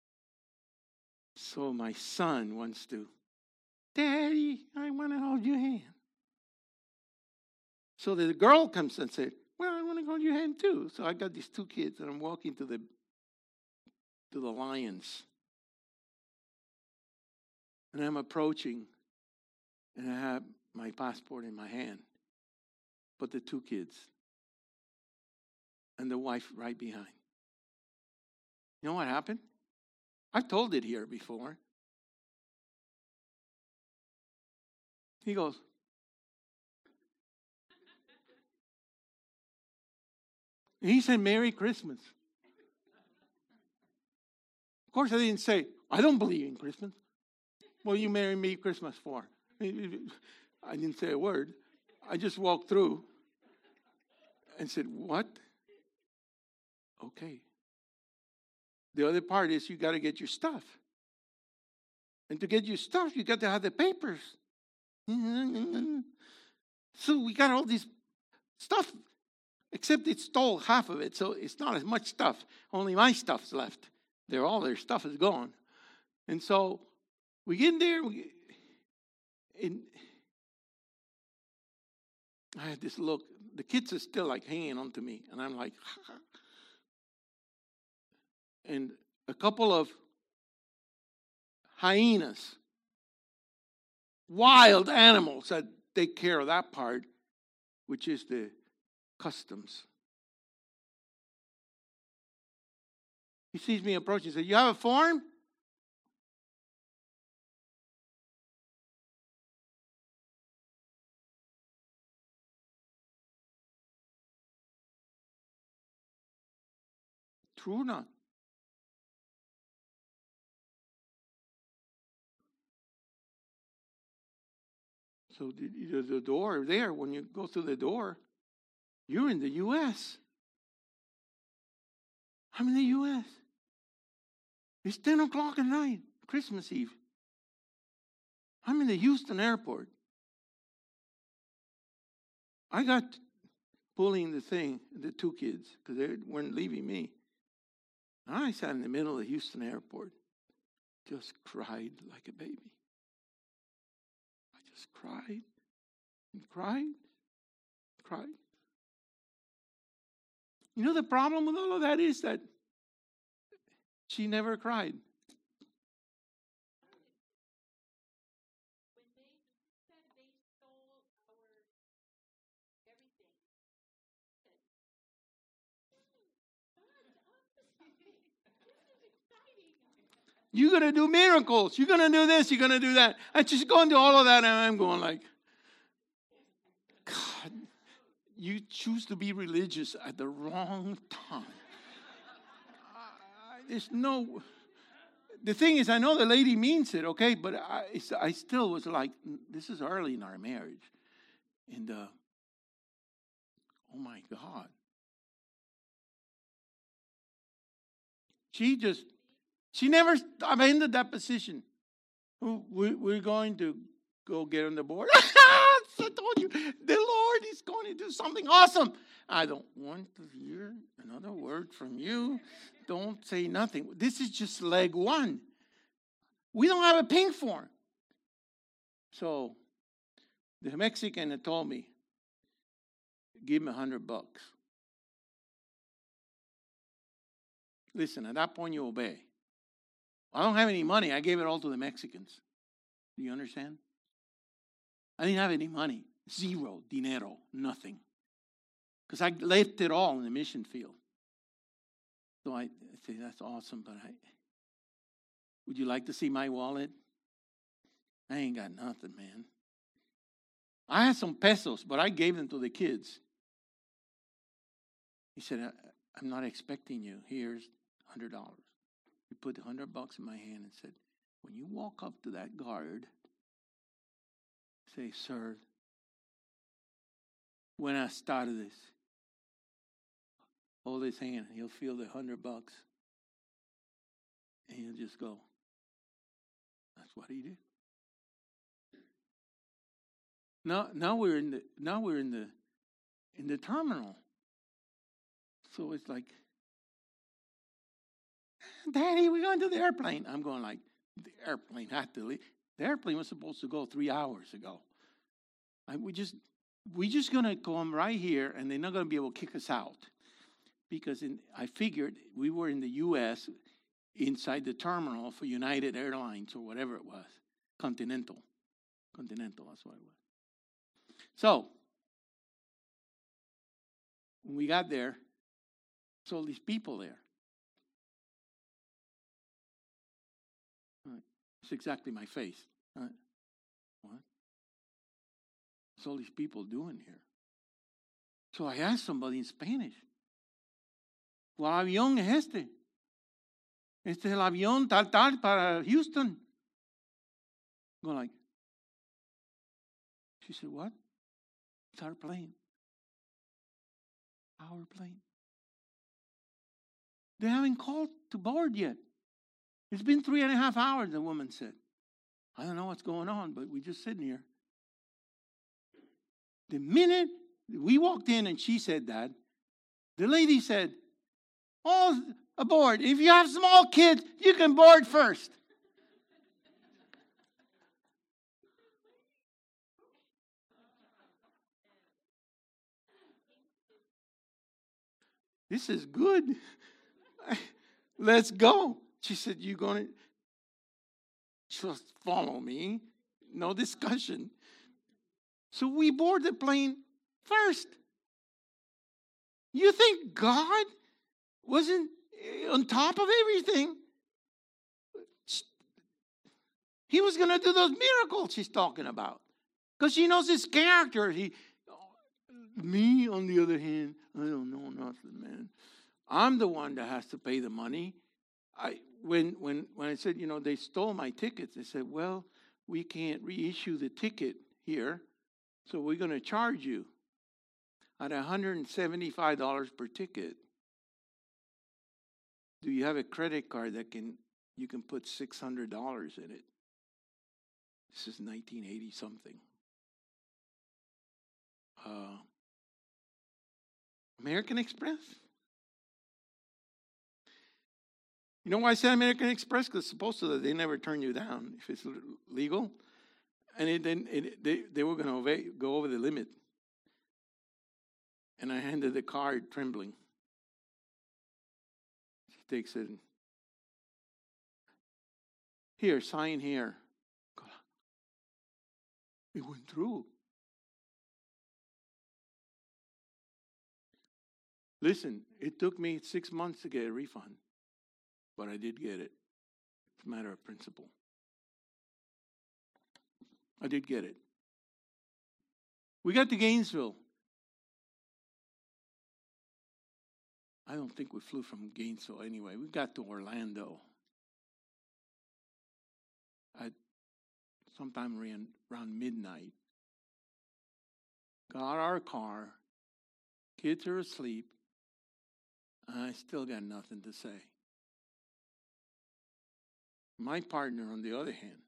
so my son wants to, Daddy, I want to hold your hand. So the girl comes and said, well, I want to hold your hand too. So I got these two kids, and I'm walking to the to the Lions. And I'm approaching, and I have my passport in my hand, but the two kids, and the wife right behind. You know what happened? I've told it here before. He goes, he said, Merry Christmas. Of course, I didn't say, I don't believe in Christmas. What you marry me Christmas for? I didn't say a word. I just walked through and said, what? Okay. The other part is you got to get your stuff. And to get your stuff, you got to have the papers. So we got all this stuff, except it stole half of it, so it's not as much stuff. Only my stuff's left. They're, all their stuff is gone. And so we get in there, we, and I had this look. The kids are still like hanging on to me, and I'm like, and a couple of hyenas, wild animals that take care of that part, which is the customs. He sees me approaching. He said, you have a form? True or not? So the, the door there, when you go through the door, you're in the U S I'm in the U S It's ten o'clock at night, Christmas Eve. I'm in the Houston airport. I got pulling the thing, the two kids, because they weren't leaving me. And I sat in the middle of the Houston airport, just cried like a baby. I just cried and cried, cried. You know, the problem with all of that is that She never cried. You're going to do miracles. You're going to do this. You're going to do that. And she's going to all of that. And I'm going like, God, you choose to be religious at the wrong time. I, there's no... The thing is, I know the lady means it, okay? But I, I still was like, this is early in our marriage. And, uh, oh my God. She just... She never abandoned that position. We're going to go get on the board. I told you, the Lord is going to do something awesome. I don't want to hear another word from you. Don't say nothing. This is just leg one. We don't have a pink form. So the Mexican had told me, give him a hundred bucks. Listen, at that point you obey. I don't have any money. I gave it all to the Mexicans. Do you understand? I didn't have any money. Zero. Dinero. Nothing. Because I left it all in the mission field. So I say, that's awesome, but I, would you like to see my wallet? I ain't got nothing, man. I had some pesos, but I gave them to the kids. He said, I, I'm not expecting you. Here's one hundred dollars. He put a hundred bucks in my hand and said, when you walk up to that guard, say, sir, buenas tardes. Hold his hand. He'll feel the hundred bucks. And he'll just go. That's what he did. Now, now we're in the now we're in the in the terminal. So it's like, Daddy, we're going to the airplane. I'm going like, the airplane had to leave. The airplane was supposed to go three hours ago. I, we just, we just going to come right here, and they're not going to be able to kick us out. Because in, I figured we were in the U S inside the terminal for United Airlines or whatever it was. Continental. Continental, that's what it was. So, when we got there, saw these people there. It's exactly my face. Right? What? What's all these people doing here? So I asked somebody in Spanish. ¿Cuál avión es este? Este es el avión tal tal para Houston. Go like. She said, what? It's our plane. Our plane. They haven't called to board yet. It's been three and a half hours, the woman said. I don't know what's going on, but we're just sitting here. The minute we walked in and she said that, the lady said, all aboard. If you have small kids, you can board first. This is good. Let's go. She said, you're going to just follow me. No discussion. So we board the plane first. You think God wasn't on top of everything? He was going to do those miracles she's talking about. Because she knows his character. He, me, on the other hand, I don't know nothing, man. I'm the one that has to pay the money. I when when when I said, you know, they stole my tickets, they said, well, we can't reissue the ticket here, so we're going to charge you at one hundred seventy-five dollars per ticket. Do you have a credit card that can you can put six hundred dollars in it? This is nineteen eighty something. Uh, American Express. You know why I said American Express? Because supposed to they never turn you down if it's legal, and it, then it, they they were going to go over the limit. And I handed the card trembling. She takes it. And Here, sign here. It went through. Listen, it took me six months to get a refund, but I did get it. It's a matter of principle. I did get it. We got to Gainesville. I don't think we flew from Gainesville anyway. We got to Orlando at sometime around, around midnight. Got our car. Kids are asleep. I still got nothing to say. My partner, on the other hand,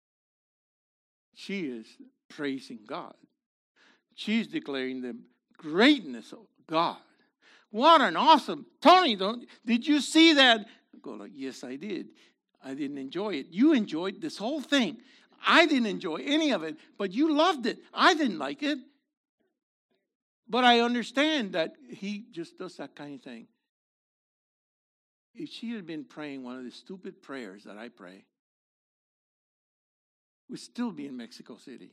she is praising God. She's declaring the greatness of God. What an awesome, Tony, don't, did you see that? I go like, yes, I did. I didn't enjoy it. You enjoyed this whole thing. I didn't enjoy any of it, but you loved it. I didn't like it. But I understand that he just does that kind of thing. If she had been praying one of the stupid prayers that I pray, we'd still be in Mexico City.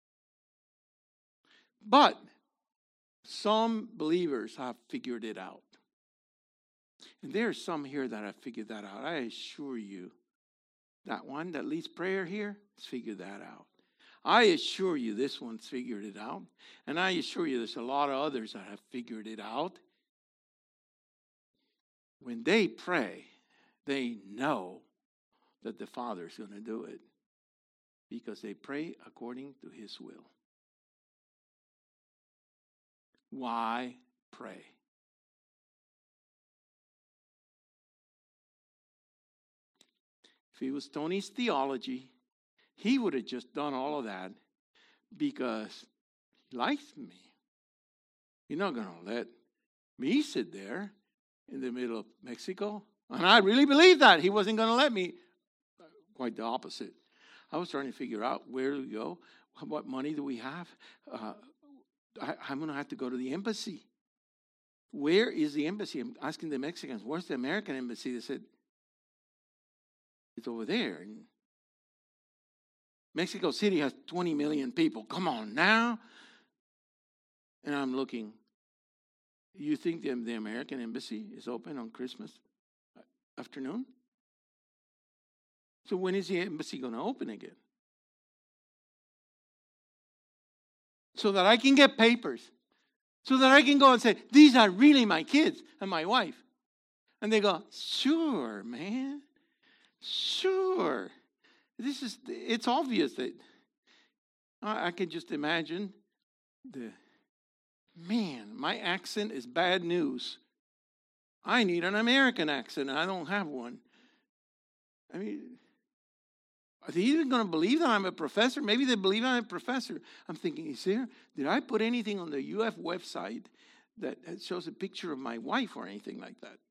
But some believers have figured it out. And there are some here that have figured that out. I assure you, that one that leads prayer here has figured that out. I assure you this one's figured it out. And I assure you there's a lot of others that have figured it out. When they pray, they know that the Father's going to do it because they pray according to His will. Why pray? If it was Tony's theology, he would have just done all of that because he likes me. He's not going to let me sit there in the middle of Mexico. And I really believe that. He wasn't going to let me. Quite the opposite. I was trying to figure out where do we go? What money do we have? Uh, I, I'm going to have to go to the embassy. Where is the embassy? I'm asking the Mexicans, where's the American embassy? They said, it's over there. And Mexico City has twenty million people. Come on now. And I'm looking. You think the, the American embassy is open on Christmas afternoon? So when is the embassy going to open again? So that I can get papers. So that I can go and say, these are really my kids and my wife. And they go, sure, man. Sure. This is, it's obvious that I, I can just imagine the, man, my accent is bad news. I need an American accent and I don't have one. I mean, are they even going to believe that I'm a professor? Maybe they believe I'm a professor. I'm thinking, is there, did I put anything on the U F website that shows a picture of my wife or anything like that?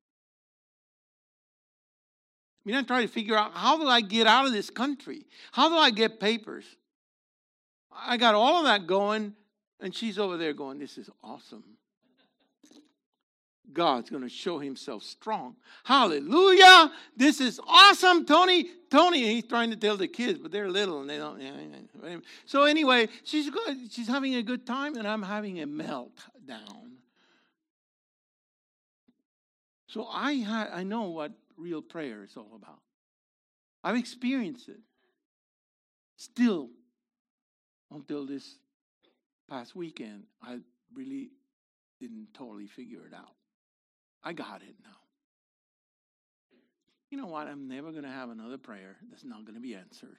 I mean, I'm trying to figure out, how do I get out of this country? How do I get papers? I got all of that going, and she's over there going, this is awesome. God's going to show himself strong. Hallelujah. This is awesome, Tony. Tony, he's trying to tell the kids, but they're little and they don't. So anyway, she's good. She's having a good time, and I'm having a meltdown. So I ha- I know what real prayer is all about. I've experienced it. Still, until this past weekend, I really didn't totally figure it out. I got it now. You know what? I'm never going to have another prayer that's not going to be answered.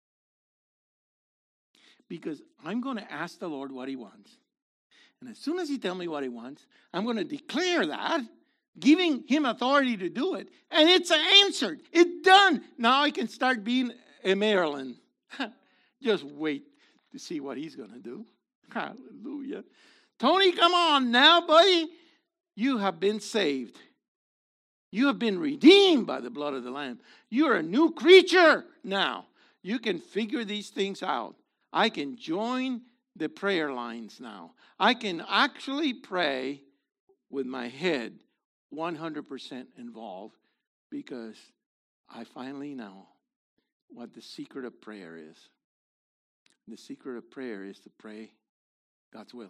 Because I'm going to ask the Lord what he wants. And as soon as he tells me what he wants, I'm going to declare that, giving him authority to do it. And it's answered. It's done. Now I can start being a Maryland. Just wait to see what he's going to do. Hallelujah. Tony, come on now, buddy. You have been saved. You have been redeemed by the blood of the Lamb. You're a new creature now. You can figure these things out. I can join the prayer lines now. I can actually pray with my head one hundred percent involved because I finally know what the secret of prayer is. The secret of prayer is to pray God's will.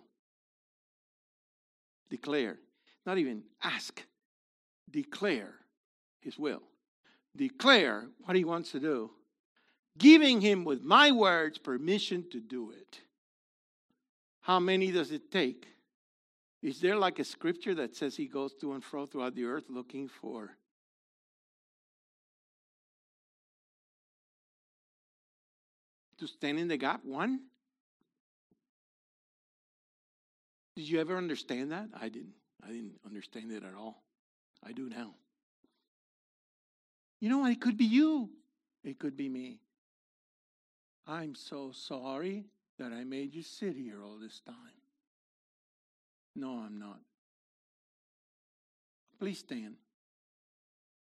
Declare. Not even ask. Declare His will. Declare what He wants to do. Giving Him, with my words, permission to do it. How many does it take? Is there like a scripture that says He goes to and fro throughout the earth looking for to stand in the gap? One? Did you ever understand that? I didn't. I didn't understand it at all. I do now. You know what? It could be you. It could be me. I'm so sorry that I made you sit here all this time. No, I'm not. Please stand.